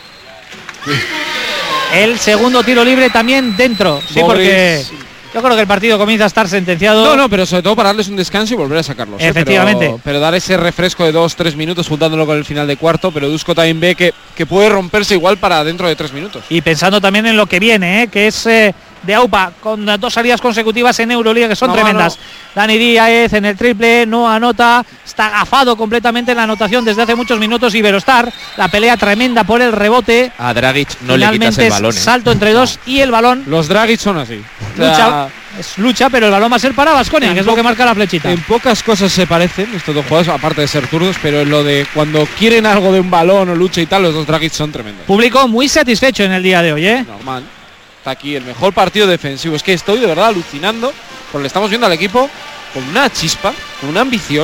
El segundo tiro libre también dentro. Sí, porque yo creo que el partido comienza a estar sentenciado. No, pero sobre todo para darles un descanso y volver a sacarlos. Efectivamente. Pero dar ese refresco de 2-3 minutos juntándolo con el final de cuarto. Pero Dusko también ve que puede romperse igual para dentro de 3 minutos. Y pensando también en lo que viene, que es de AUPA, con 2 salidas consecutivas en Euroliga que son tremendas. Dani Díaz en el triple, no anota, está agafado completamente en la anotación desde hace muchos minutos. Iberostar, la pelea tremenda por el rebote. A Dragic no le quitas el balón. Salto entre dos y el balón. Los Dragic son así. Lucha, pero el balón va a ser para Baskonia, que es lo que marca la flechita. En pocas cosas se parecen estos dos jugadores, aparte de ser zurdos, pero en lo de cuando quieren algo de un balón o lucha y tal, los dos Dragic son tremendos. Público muy satisfecho en el día de hoy, ¿eh? Normal. Está aquí el mejor partido defensivo. Es que estoy de verdad alucinando porque le estamos viendo al equipo con una chispa, con una ambición.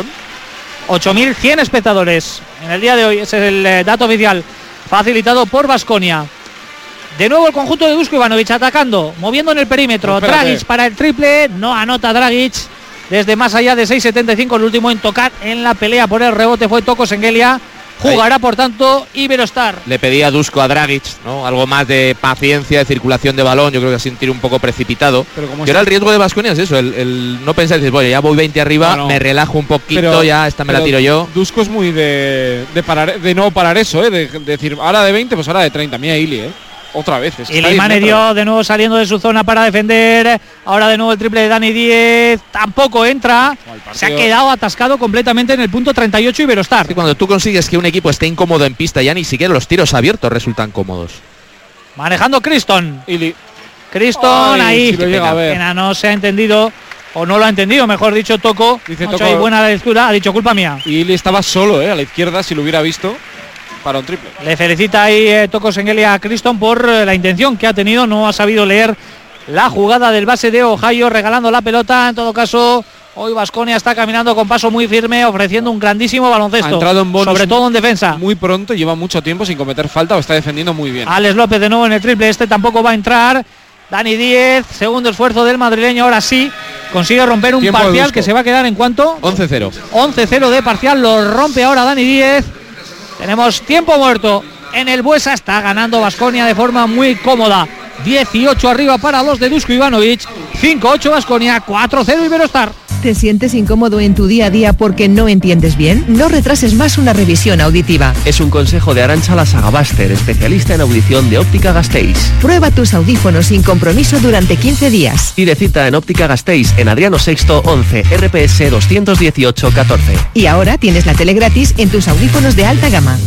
8.100 espectadores en el día de hoy. Ese es el dato oficial facilitado por Baskonia. De nuevo el conjunto de Dusko Ivanovic atacando, moviendo en el perímetro. Dragic para el triple, no anota Dragic. Desde más allá de 6.75, el último en tocar en la pelea por el rebote fue Toko Sengelia. Jugará, por tanto, Iberostar. Le pedía a Dusko a Dragic, ¿no? Algo más de paciencia, de circulación de balón. Yo creo que ha sido un tiro un poco precipitado. Y ahora el riesgo de Baskonia es eso, el no pensar, decir, bueno, ya voy 20 arriba, me relajo un poquito, ya esta me la tiro yo. Dusko es muy de no parar eso, de decir, ahora de 20, pues ahora de 30. Mira Ili, otra vez. Y Ilimane dio de nuevo saliendo de su zona para defender. Ahora de nuevo el triple de Dani Díaz. Tampoco entra. Se ha quedado atascado completamente en el punto 38 Iberostar. Y cuando tú consigues que un equipo esté incómodo en pista, ya ni siquiera los tiros abiertos resultan cómodos. Manejando Criston. Criston ahí. Si lo llega a ver. No se ha entendido. O no lo ha entendido, mejor dicho, Toko. Dice Toko, hay buena lectura. Ha dicho culpa mía. Y Ili estaba solo, a la izquierda, si lo hubiera visto. Para un triple. Le felicita ahí Toko Sengelia a Criston por la intención que ha tenido. No ha sabido leer la jugada del base de Ohio regalando la pelota. En todo caso, hoy Baskonia está caminando con paso muy firme, ofreciendo un grandísimo baloncesto. Ha entrado en bonus, sobre todo en defensa. Muy pronto, lleva mucho tiempo sin cometer falta o está defendiendo muy bien. Alex López de nuevo en el triple. Este tampoco va a entrar. Dani Díaz, segundo esfuerzo del madrileño. Ahora sí consigue romper un parcial que se va a quedar en cuanto 11-0. 11-0 de parcial. Lo rompe ahora Dani Díaz. Tenemos tiempo muerto en el Buesa. Está ganando Baskonia de forma muy cómoda. 18 arriba para los de Dusko Ivanovic. 5-8 Baskonia, 4-0 Iberostar. ¿Te sientes incómodo en tu día a día porque no entiendes bien? No retrases más una revisión auditiva. Es un consejo de Arantxa Lasagabaster, especialista en audición de Óptica Gasteiz. Prueba tus audífonos sin compromiso durante 15 días. Pide cita en Óptica Gasteiz en Adriano Sexto 11, RPS 218 14. Y ahora tienes la tele gratis en tus audífonos de alta gama.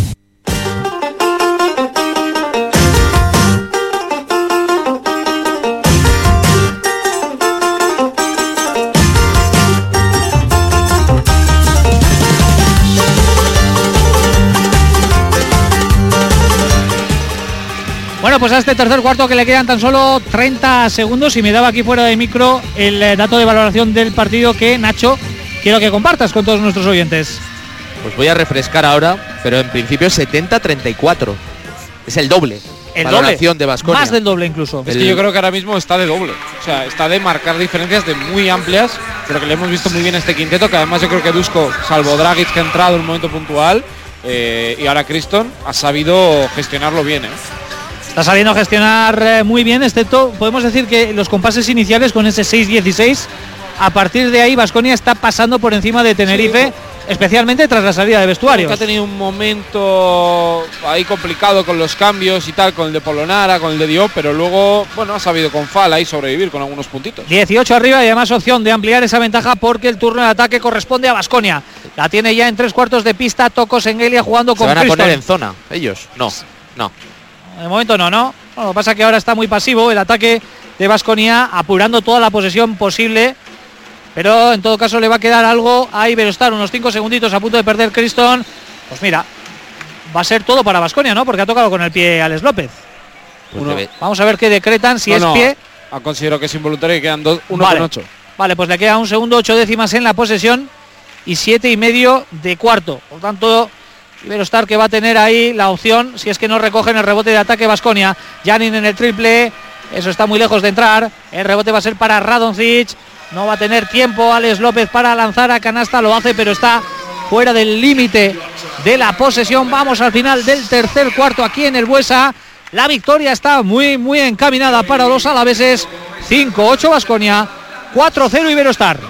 Bueno, pues a este tercer cuarto que le quedan tan solo 30 segundos y me daba aquí fuera de micro el dato de valoración del partido que, Nacho, quiero que compartas con todos nuestros oyentes. Pues voy a refrescar ahora, pero en principio es 70-34. Es el doble. El valoración doble, de Baskonia. Más del doble incluso. Es que yo creo que ahora mismo está de doble. O sea, está de marcar diferencias de muy amplias, pero que le hemos visto muy bien a este quinteto, que además yo creo que Dusko, salvo Dragic que ha entrado en un momento puntual, y ahora Criston, ha sabido gestionarlo bien, ¿eh? Está sabiendo gestionar muy bien, excepto, podemos decir que los compases iniciales con ese 6-16, a partir de ahí Baskonia está pasando por encima de Tenerife, sí, especialmente tras la salida de vestuarios. Ha tenido un momento ahí complicado con los cambios y tal, con el de Polonara, con el de Diop, pero luego, bueno, ha sabido con Fall ahí sobrevivir con algunos puntitos. 18 arriba y además opción de ampliar esa ventaja porque el turno de ataque corresponde a Baskonia. La tiene ya en 3/4 de pista Toko Sengelia jugando con Criston. ¿Se van a poner Criston en zona ellos? No. De momento no. Bueno, lo que pasa es que ahora está muy pasivo el ataque de Baskonia, apurando toda la posesión posible. Pero en todo caso le va a quedar algo a Iberostar, unos 5 segunditos a punto de perder Criston. Pues mira, va a ser todo para Baskonia, ¿no? Porque ha tocado con el pie Alex López. Vamos a ver qué decretan, si es pie. Considero que es involuntario y quedan 1 vale. con 8. Vale, pues le queda 1 segundo, 8 décimas en la posesión y 7,5 de cuarto. Por tanto, Iberostar que va a tener ahí la opción, si es que no recogen el rebote de ataque Baskonia. Janin en el triple, eso está muy lejos de entrar. El rebote va a ser para Radonjic. No va a tener tiempo Alex López para lanzar a canasta, lo hace, pero está fuera del límite de la posesión. Vamos al final del tercer cuarto aquí en el Buesa. La victoria está muy encaminada para los alaveses. 5-8 Baskonia, 4-0 Iberostar.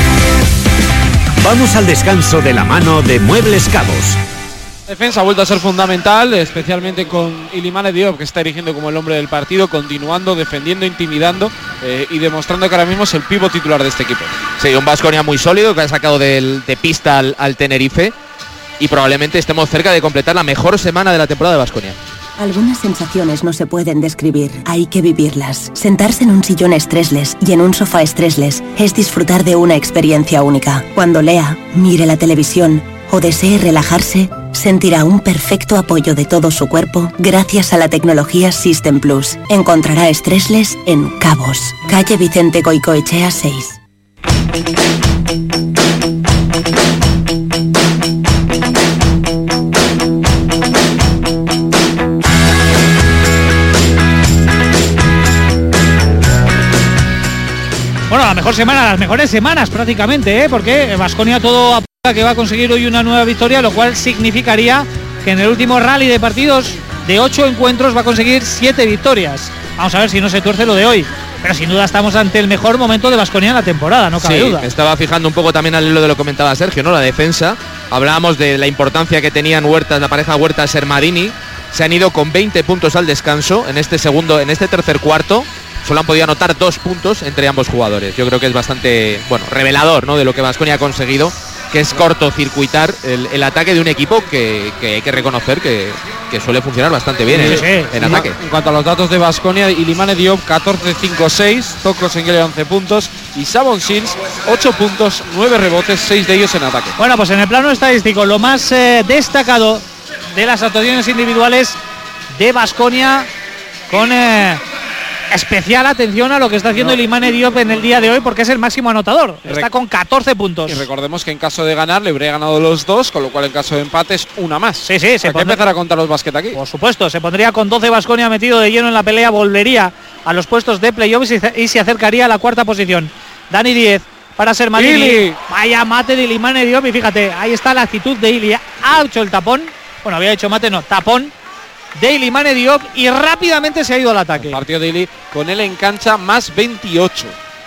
Vamos al descanso de la mano de Muebles Cabos. Defensa ha vuelto a ser fundamental, especialmente con Ilimane Diop, que está erigiendo como el hombre del partido, continuando, defendiendo, intimidando y demostrando que ahora mismo es el pívot titular de este equipo. Sí, un Baskonia muy sólido que ha sacado de pista al Tenerife y probablemente estemos cerca de completar la mejor semana de la temporada de Baskonia. Algunas sensaciones no se pueden describir, hay que vivirlas. Sentarse en un sillón stressless y en un sofá stressless es disfrutar de una experiencia única. Cuando lea, mire la televisión o desee relajarse, sentirá un perfecto apoyo de todo su cuerpo gracias a la tecnología System Plus. Encontrará Stressless en Cabos, calle Vicente Goicoechea 6. Bueno, la mejor semana, las mejores semanas prácticamente, porque Baskonia todo apunta que va a conseguir hoy una nueva victoria, lo cual significaría que en el último rally de partidos de 8 encuentros va a conseguir 7 victorias. Vamos a ver si no se tuerce lo de hoy, pero sin duda estamos ante el mejor momento de Baskonia en la temporada, no cabe duda. Estaba fijando un poco también al hilo de lo que comentaba Sergio, ¿no? La defensa. Hablábamos de la importancia que tenían Huertas, la pareja Huertas-Sermadini. Se han ido con 20 puntos al descanso en este tercer cuarto. Solo han podido anotar 2 puntos entre ambos jugadores. Yo creo que es bastante, revelador, ¿no? De lo que Baskonia ha conseguido, que es cortocircuitar el ataque de un equipo que hay que reconocer que suele funcionar bastante bien en ataque. En cuanto a los datos de Baskonia, Ilimane Diop 14-5-6, Toko Sengelia 11 puntos y Savon Sims 8 puntos, 9 rebotes, 6 de ellos en ataque. Bueno, pues en el plano estadístico lo más destacado de las actuaciones individuales de Baskonia, con especial atención a lo que está haciendo Ilimane Diop en el día de hoy, porque es el máximo anotador. Está con 14 puntos. Y recordemos que en caso de ganar le habría ganado los 2, con lo cual en caso de empate es una más. Sí, hay que empezar a contar los básquet aquí. Por supuesto, se pondría con 12 Baskonia metido de lleno en la pelea, volvería a los puestos de playoffs y se acercaría a la cuarta posición. Dani 10 para Sermadini. Vaya mate de Ilimane Diop y fíjate, ahí está la actitud de Ili. Ha hecho el tapón. Bueno, había hecho mate, no, tapón de Ilimane Diop y rápidamente se ha ido al ataque. El partido de Ili con él en cancha más 28.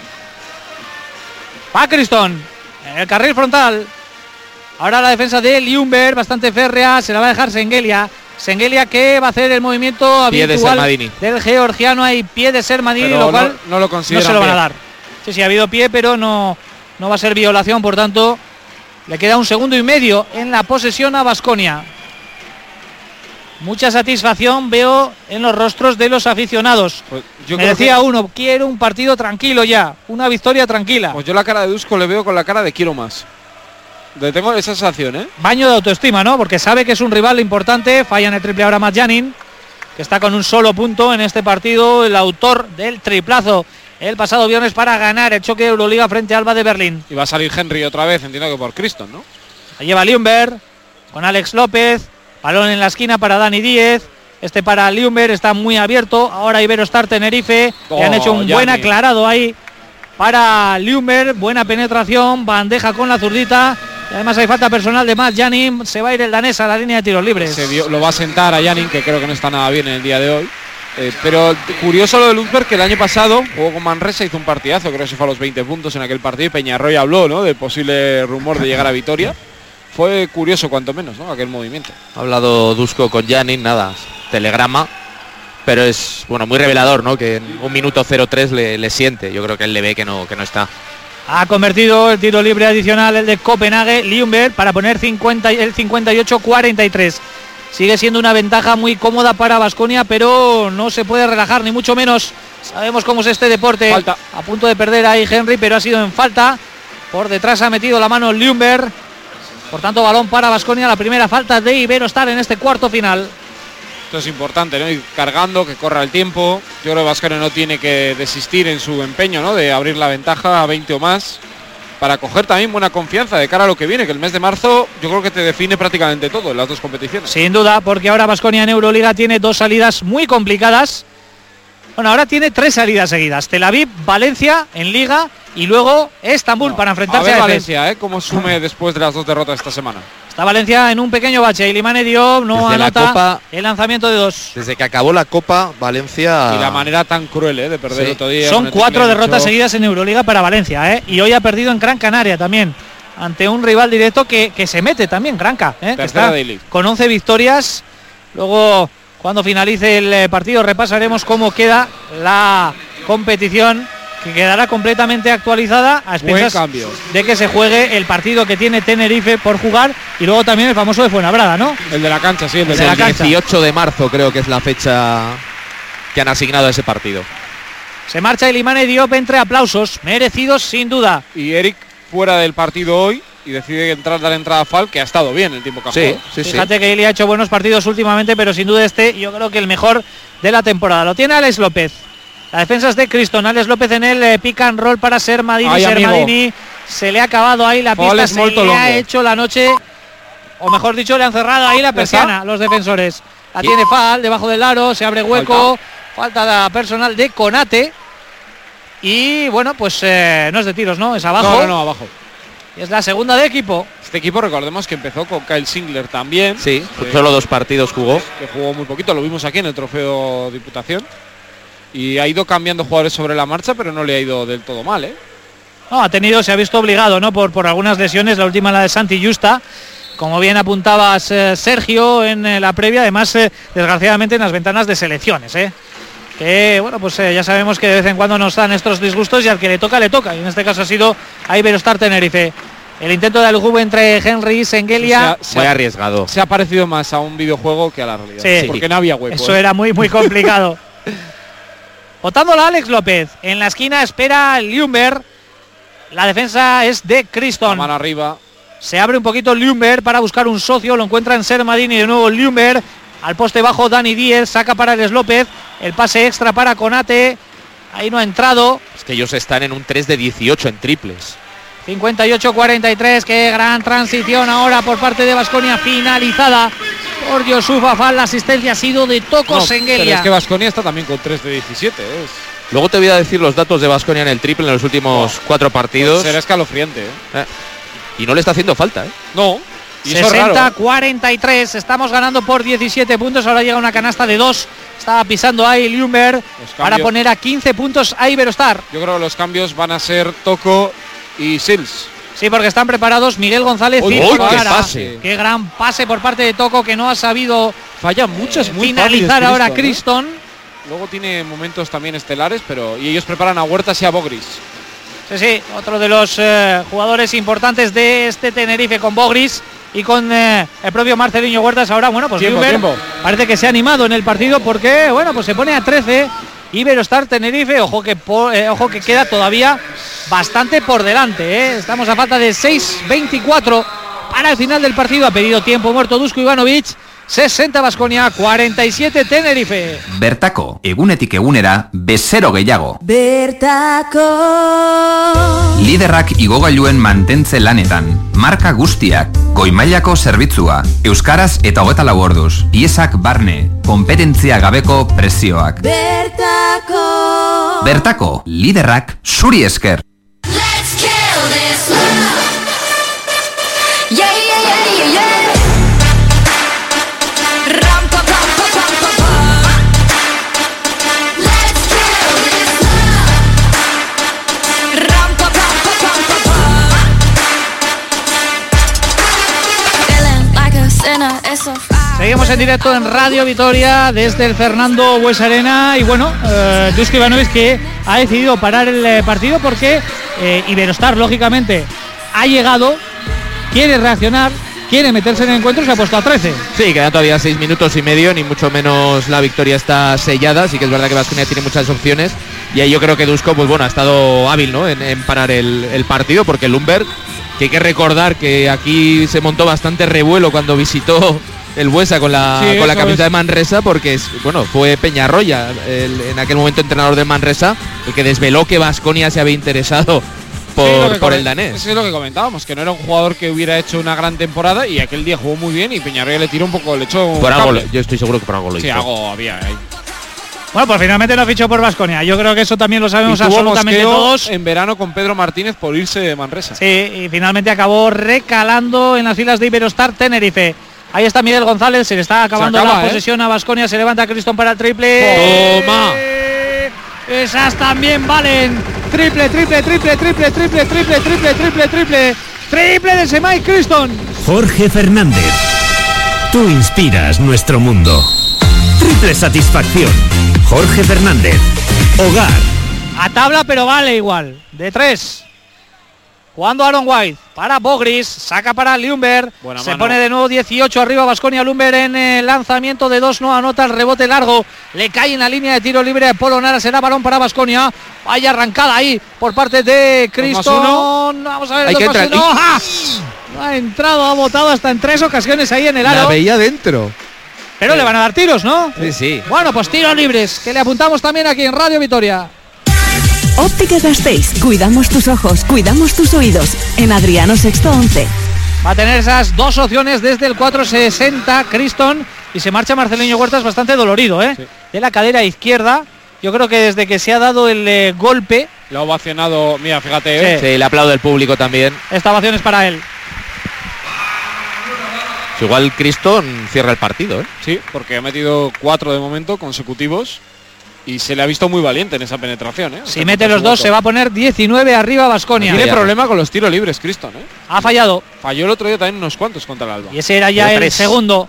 Va Criston en el carril frontal. Ahora la defensa de Ljungberg, bastante férrea, se la va a dejar Sengelia. Sengelia que va a hacer el movimiento habitual del georgiano. Hay pie de Sermadini, lo cual no lo consideran, no se lo van a dar. Sí, ha habido pie, pero no va a ser violación, por tanto le queda 1 segundo y medio en la posesión a Baskonia. Mucha satisfacción veo en los rostros de los aficionados. Pues me decía uno, quiero un partido tranquilo ya, una victoria tranquila. Pues yo la cara de Dusko le veo con la cara de quiero más. Tengo esa sensación, Baño de autoestima, ¿no? Porque sabe que es un rival importante, falla en el triple ahora Matt Janin. que está con un solo punto en este partido, el autor del triplazo el pasado viernes para ganar el choque de Euroliga frente a Alba de Berlín. Y va a salir Henry otra vez, entiendo que por Criston, ¿no? La lleva Ljungberg con Alex López, balón en la esquina para Dani Díez, este para Ljungberg, está muy abierto, ahora Iberostar Tenerife, le han hecho un buen aclarado ahí para Ljungberg, buena penetración, bandeja con la zurdita, y además hay falta personal de Matt Janin, se va a ir el danés a la línea de tiros libres. Lo va a sentar a Janin, que creo que no está nada bien en el día de hoy. Pero curioso lo de Ljungberg, que el año pasado jugó con Manresa, hizo un partidazo, creo que se fue a los 20 puntos en aquel partido, y Peñarroya habló, ¿no?, del posible rumor de llegar a Vitoria. Fue curioso cuanto menos, ¿no?, aquel movimiento. Ha hablado Dusko con Janin, nada, telegrama, pero es bueno, muy revelador, ¿no?, que en 1 minuto 03 le siente. Yo creo que él le ve que no está. Ha convertido el tiro libre adicional el de Copenhague, Ljungberg, para poner el 58-43. Sigue siendo una ventaja muy cómoda para Baskonia, pero no se puede relajar, ni mucho menos. Sabemos cómo es este deporte. Falta. A punto de perder ahí Henry, pero ha sido en falta. Por detrás ha metido la mano Ljungberg. Por tanto, balón para Baskonia, la primera falta de Iberostar en este cuarto final. Esto es importante, ¿no?, ir cargando, que corra el tiempo. Yo creo que Baskonia no tiene que desistir en su empeño, ¿no?, de abrir la ventaja a 20 o más, para coger también buena confianza de cara a lo que viene, que el mes de marzo yo creo que te define prácticamente todo en las dos competiciones. Sin duda, porque ahora Baskonia en Euroliga tiene 2 salidas muy complicadas. Bueno, ahora tiene 3 salidas seguidas: Tel Aviv, Valencia en Liga y luego Estambul para enfrentarse a Valencia, cómo sume después de las 2 derrotas esta semana. Está Valencia en un pequeño bache. Ilimane Diop no anota el lanzamiento de 2. Desde que acabó la Copa, Valencia... Y la manera tan cruel de perder otro día. Son 4 derrotas seguidas en Euroliga para Valencia, y hoy ha perdido en Gran Canaria también, ante un rival directo que se mete también, Granca, que está con 11 victorias. Luego, cuando finalice el partido, repasaremos cómo queda la competición, que quedará completamente actualizada a expensas de que se juegue el partido que tiene Tenerife por jugar, y luego también el famoso de Fuenlabrada, ¿no? El de la cancha, sí, el de la cancha. 18 de marzo creo que es la fecha que han asignado a ese partido. Se marcha Ilimane Diop entre aplausos, merecidos sin duda. Y Eric fuera del partido hoy y decide dar entrada a Fall, que ha estado bien el tiempo que ha jugado. Fíjate que Ili ha hecho buenos partidos últimamente, pero sin duda yo creo que el mejor de la temporada. Lo tiene Alex López. La defensa es de Criston. Alex López en el pick and roll para Sermadini. Sermadini se le ha acabado ahí la pista, se le ha hecho la noche, o mejor dicho, le han cerrado ahí la persiana a los defensores. La tiene Fall debajo del aro, se abre hueco, falta personal de Konate. Y bueno, pues no es de tiros, ¿no? Es abajo. No, abajo. Y es la segunda de equipo. Este equipo, recordemos que empezó con Kyle Singler también. Sí, solo 2 partidos jugó. Que jugó muy poquito, lo vimos aquí en el Trofeo Diputación. Y ha ido cambiando jugadores sobre la marcha, pero no le ha ido del todo mal, No, se ha visto obligado, ¿no? Por algunas lesiones, la última la de Santi Justa, como bien apuntabas, Sergio, en la previa, además, desgraciadamente en las ventanas de selecciones, que bueno, pues ya sabemos que de vez en cuando nos dan estos disgustos, y al que le toca, y en este caso ha sido a Iberostar Tenerife. El intento de Aljubo entre Henry y Sengelia. Muy arriesgado. Se ha parecido más a un videojuego que a la realidad. Sí, porque no había hueco. Eso era muy complicado. Botándola Alex López. En la esquina espera Ljungberg. La defensa es de Criston. Mano arriba. Se abre un poquito Ljungberg para buscar un socio. Lo encuentra en Sermadini. De nuevo Ljungberg. Al poste bajo Dani Díez. Saca para Alex López. El pase extra para Konate. Ahí no ha entrado. Es que ellos están en un 3 de 18 en triples. 58-43. Qué gran transición ahora por parte de Baskonia. Finalizada por Yusuf Afal. La asistencia ha sido de Toko Sengelia. Pero es que Baskonia está también con 3 de 17. Luego te voy a decir los datos de Baskonia en el triple en los últimos 4 partidos. Pues será escalofriante. Y no le está haciendo falta. No. 60-43. Estamos ganando por 17 puntos. Ahora llega una canasta de 2. Estaba pisando ahí Ljungberg para poner a 15 puntos a Iberostar. Yo creo que los cambios van a ser Toko y Sils. Sí, porque están preparados Miguel González y qué pase. Qué gran pase por parte de Toko, que no ha sabido finalizar ahora Criston. Luego tiene momentos también estelares, y ellos preparan a Huertas y a Bogris. Sí, otro de los jugadores importantes de este Tenerife, con Bogris y con el propio Marcelinho Huertas. Ahora, bueno, pues tiempo. Parece que se ha animado en el partido, porque, bueno, pues se pone a 13 Iberostar Tenerife. Ojo que queda todavía bastante por delante, Estamos a falta de 6:24 para el final del partido. Ha pedido tiempo muerto Dusko Ivanovic. 60 Baskonia, 47 Tenerife. Bertako, egunetik egunera, bezero gehiago. Bertako. Liderrak igogailuen mantentze lanetan, marka guztiak, goi-mailako zerbitzua, euskaraz eta 24 orduz, piezak barne, konpetentzia gabeko prezioak. Bertako. Bertako, liderrak zuri esker. Let's kill this love. Yeah, yeah, yeah, yeah, yeah. Ram, pa, pa, pa, pa, pa, pa. Let's kill this love. Ram, pa, pa, pa, pa, pa, pa. Feeling like a sinner, it's a Seguimos en directo en Radio Vitoria desde el Fernando Buesa Arena y bueno, Dusko Ivanovic que ha decidido parar el partido porque Iberostar lógicamente ha llegado, quiere reaccionar, quiere meterse en el encuentro y se ha puesto a 13. Sí, quedan todavía 6 minutos y medio, ni mucho menos la victoria está sellada, sí que es verdad que Baskonia tiene muchas opciones y ahí yo creo que Dusko pues bueno, ha estado hábil, ¿no? en parar el partido porque Lundberg, que hay que recordar que aquí se montó bastante revuelo cuando visitó el Buesa con la camiseta de Manresa porque bueno, fue Peñarroya en aquel momento entrenador de Manresa el que desveló que Baskonia se había interesado por el danés. Eso es lo que comentábamos, que no era un jugador que hubiera hecho una gran temporada y aquel día jugó muy bien y Peñarroya le tiró un poco, le echó un por algo, cable. yo estoy seguro que por algo lo hizo. Sí, algo había ahí. Bueno, pues finalmente lo fichó por Baskonia. Yo creo que eso también lo sabemos absolutamente todos. En verano con Pedro Martínez por irse de Manresa. Sí, y finalmente acabó recalando en las filas de Iberostar Tenerife. Ahí está Miguel González, se le está acabando la posesión a Baskonia, se levanta Criston para el triple. ¡Toma! Esas también valen. Triple de Semai Criston. Jorge Fernández, tú inspiras nuestro mundo. Triple satisfacción. Jorge Fernández, Hogar. A tabla pero vale igual. De 3. Jugando Aaron White para Bogris, saca para Lundberg, se mano. Pone de nuevo 18 arriba Baskonia. Lundberg en el lanzamiento de 2, no anota el rebote largo, le cae en la línea de tiro libre de Polonara, será balón para Baskonia. Vaya arrancada ahí por parte de Criston. Vamos a ver el 2+1. ¡Ah! Ha entrado, ha botado hasta en 3 ocasiones ahí en el aro. La veía dentro. Pero le van a dar tiros, ¿no? Sí, sí. Bueno, pues tiros libres, que le apuntamos también aquí en Radio Vitoria. Ópticas Gasteiz, cuidamos tus ojos, cuidamos tus oídos. En Adriano Sexto 11. Va a tener esas dos opciones desde el 4.60 Criston y se marcha Marceliño Huertas bastante dolorido, Sí. De la cadera izquierda. Yo creo que desde que se ha dado el golpe. Lo ha ovacionado, mira, fíjate. Sí, le aplaude el público también. Esta ovación es para él. Igual Criston cierra el partido, Sí, porque ha metido 4 de momento consecutivos. Y se le ha visto muy valiente en esa penetración, Si mete los dos se va a poner 19 arriba Baskonia. Tiene problema con los tiros libres, Criston, Ha fallado. Falló el otro día también unos cuantos contra el Alba. Y ese era ya el segundo.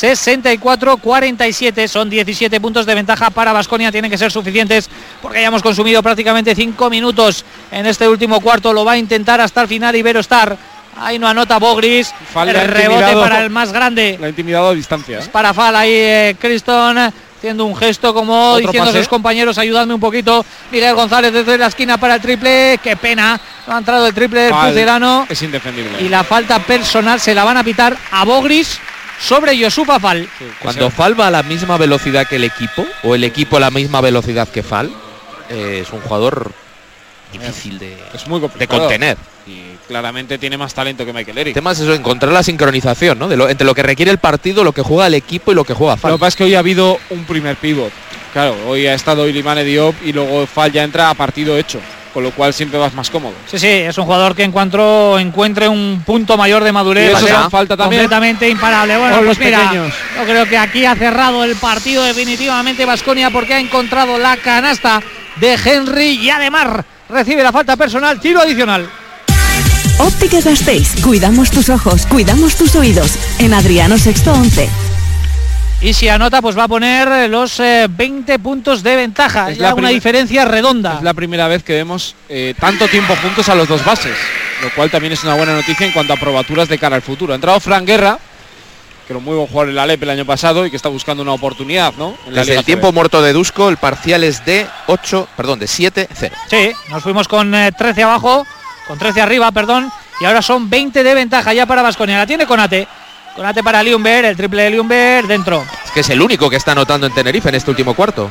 64-47, son 17 puntos de ventaja para Baskonia, tienen que ser suficientes porque ya hemos consumido prácticamente 5 minutos en este último cuarto. Lo va a intentar hasta el final Iberostar. Ahí no anota Bogris. El rebote para el más grande. La ha intimidado a distancia. Es para Fal ahí Criston, haciendo un gesto como diciendo a sus compañeros, ayudadme un poquito. Miguel González desde la esquina para el triple. Qué pena, no ha entrado el triple del Pucerano. Es indefendible. Y la falta personal se la van a pitar a Bogris sobre Yosufa Fal. Sí, cuando Fal va a la misma velocidad que el equipo, o el equipo a la misma velocidad que Fal, es un jugador difícil de contener. Y claramente tiene más talento que Michael Eric. El tema es eso, encontrar la sincronización, ¿no? Entre lo que requiere el partido, lo que juega el equipo y lo que juega Fal. Lo que pasa es que hoy ha habido un primer pivot. Claro, hoy ha estado Ilimane Diop y luego Fal ya entra a partido hecho, con lo cual siempre vas más cómodo. Sí, es un jugador que encuentre un punto mayor de madurez. Y eso falta también. Completamente imparable. Bueno, con pues los mira, pequeños. Yo creo que aquí ha cerrado el partido definitivamente Baskonia porque ha encontrado la canasta de Henry y además recibe la falta personal, tiro adicional. Ópticas Gasteiz, cuidamos tus ojos, cuidamos tus oídos. En Adriano Sexto 11. Y si anota, pues va a poner los 20 puntos de ventaja. Es ya una diferencia redonda. Es la primera vez que vemos tanto tiempo juntos a los dos bases, lo cual también es una buena noticia en cuanto a probaturas de cara al futuro. Ha entrado Fran Guerra, que era un muy buen jugador en la Alep el año pasado y que está buscando una oportunidad, ¿no? Desde el tiempo muerto de Dusko, el parcial es de 7-0. Sí, nos fuimos con 13 abajo, con 13 arriba, y ahora son 20 de ventaja ya para Baskonia. La tiene Konate. Conate para Ljungberg, el triple de Ljungberg dentro. Es que es el único que está anotando en Tenerife en este último cuarto.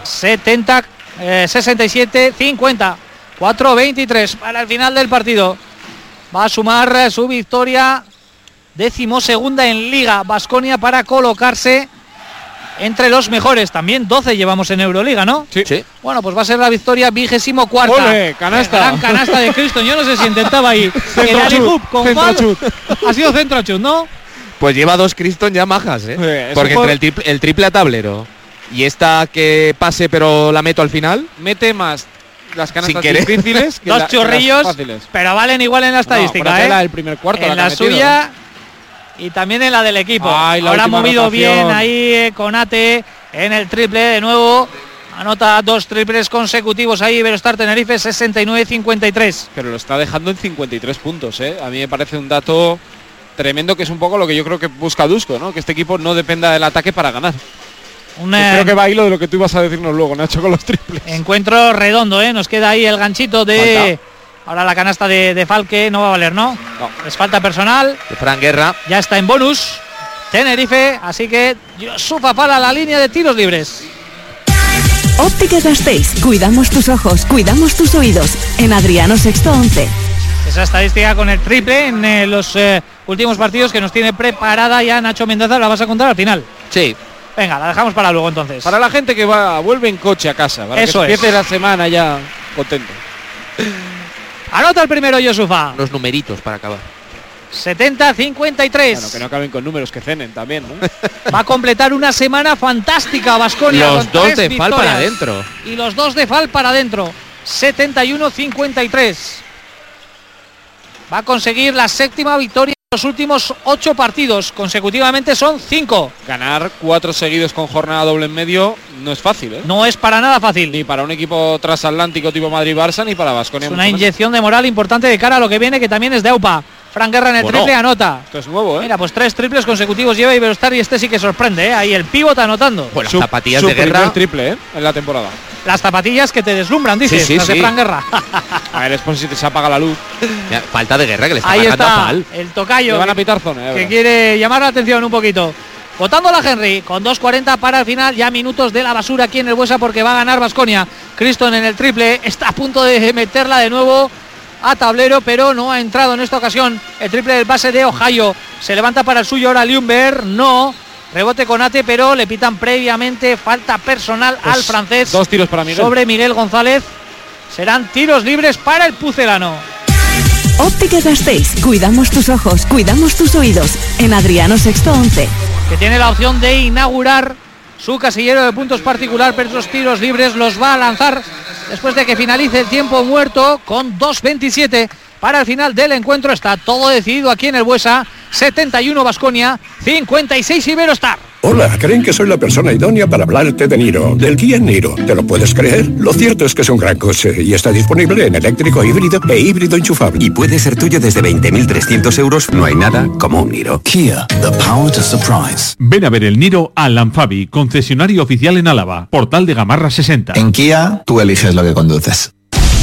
67-50. 4-23 para el final del partido. Va a sumar su victoria 12ª en Liga Baskonia para colocarse entre los mejores. También 12 llevamos en Euroliga, ¿no? Sí. Bueno, pues va a ser la victoria 24ª. ¡Ole! Canasta. Gran canasta de Criston. Yo no sé si intentaba ahí el alley-oop con Fall. Ha sido centro chut, ¿no? Pues lleva 2 Criston ya majas, porque entre el triple a tablero y esta que pase pero la meto al final. Mete más las canastas querer. difíciles que dos chorrillos, pero valen igual en la estadística, la del primer cuarto, en la suya y también en la del equipo. Ahora ha movido rotación bien ahí Conate en el triple de nuevo. Anota 2 triples consecutivos ahí Iberostar Tenerife, 69-53. Pero lo está dejando en 53 puntos, A mí me parece un dato tremendo, que es un poco lo que yo creo que busca Dusko, ¿no? Que este equipo no dependa del ataque para ganar. Creo que va a hilo de lo que tú ibas a decirnos luego, Nacho, con los triples. Encuentro redondo, Nos queda ahí el ganchito de... Ahora la canasta de Falque no va a valer, ¿no? Es falta personal. De Fran Guerra. Ya está en bonus Tenerife, así que Yosufa para la línea de tiros libres. Ópticas Gasteiz. Cuidamos tus ojos, cuidamos tus oídos. En Adriano Sexto 11. Esa estadística con el triple en los últimos partidos que nos tiene preparada ya Nacho Mendoza. ¿La vas a contar al final? Sí. Venga, la dejamos para luego entonces. Para la gente que vuelve en coche a casa, para eso que empiece la semana ya contento. Anota el primero Yosufa. Los numeritos para acabar. 70-53. Bueno, que no acaben con números, que cenen también, ¿no? Va a completar una semana fantástica Baskonia. Los 2 de Fal para adentro. Y los 2 de Fal para adentro. 71-53. Va a conseguir la 7ª victoria en los últimos 8 partidos. Consecutivamente son 5. Ganar 4 seguidos con jornada doble en medio no es fácil, No es para nada fácil. Ni para un equipo transatlántico tipo Madrid-Barça, ni para Baskonia. Es una inyección de moral importante de cara a lo que viene, que también es de AUPA. Fran Guerra en el triple anota. Esto es nuevo, Mira, pues 3 triples consecutivos lleva Iberostar y este sí que sorprende, Ahí el pívot anotando. Pues las zapatillas de Guerra. Triple, en la temporada. Las zapatillas que te deslumbran, dices, sí, las de Fran Guerra. A ver, es por si te se apaga la luz. Mira, falta de Guerra que le está ahí marcando está a Fal. el tocayo. Le van a pitar zona, que quiere llamar la atención un poquito. Votando la Henry con 2.40 para el final, ya minutos de la basura aquí en el Buesa porque va a ganar Baskonia. Criston en el triple, está a punto de meterla de nuevo a tablero, pero no ha entrado en esta ocasión. El triple del base de Ohio, se levanta para el suyo ahora Ljungberg, no, rebote Conate, pero le pitan previamente falta personal al francés. 2 tiros para Miguel. Sobre Miguel González, serán tiros libres para el pucelano. Ópticas Gasteiz. Cuidamos tus ojos, cuidamos tus oídos. En Adriano Sexto 11. Que tiene la opción de inaugurar su casillero de puntos particular, pero esos tiros libres los va a lanzar después de que finalice el tiempo muerto con 2.27 para el final del encuentro. Está todo decidido aquí en el Buesa. 71 Baskonia, 56 Iberostar. Hola, creen que soy la persona idónea para hablarte de Niro, del Kia Niro. ¿Te lo puedes creer? Lo cierto es que es un gran coche y está disponible en eléctrico, híbrido e híbrido enchufable. Y puede ser tuyo desde 20.300 euros. No hay nada como un Niro. Kia, the power to surprise. Ven a ver el Niro a Lanfabi, concesionario oficial en Álava, Portal de Gamarra 60. En Kia, tú eliges lo que conduces.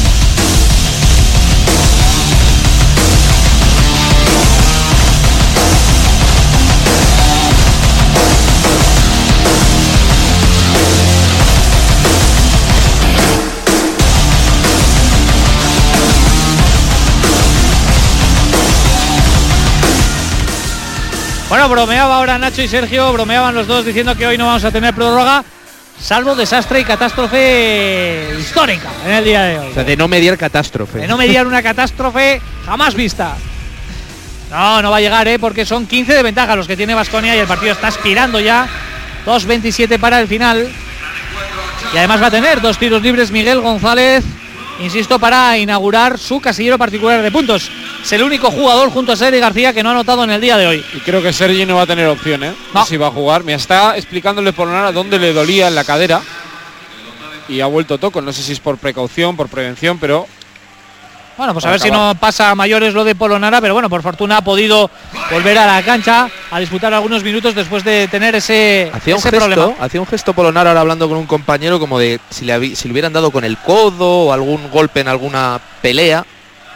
Bueno, bromeaba ahora Nacho y Sergio, bromeaban los dos diciendo que hoy no vamos a tener prórroga, salvo desastre y catástrofe histórica en el día de hoy. O sea, de no mediar catástrofe. De no mediar una catástrofe jamás vista. No va a llegar, porque son 15 de ventaja los que tiene Baskonia y el partido está aspirando ya. 2.27 para el final. Y además va a tener 2 tiros libres Miguel González, insisto, para inaugurar su casillero particular de puntos. Es el único jugador junto a Sergi García que no ha anotado en el día de hoy. Y creo que Sergi no va a tener opción, No sé si va a jugar. Me está explicándole por nada dónde le dolía en la cadera. Y ha vuelto toco. No sé si es por precaución, por prevención, pero... Bueno, pues a ver si no pasa a mayores lo de Polonara, pero bueno, por fortuna ha podido volver a la cancha a disputar algunos minutos después de tener ese problema. Hacía un gesto Polonara ahora hablando con un compañero como de si le hubieran dado con el codo o algún golpe en alguna pelea.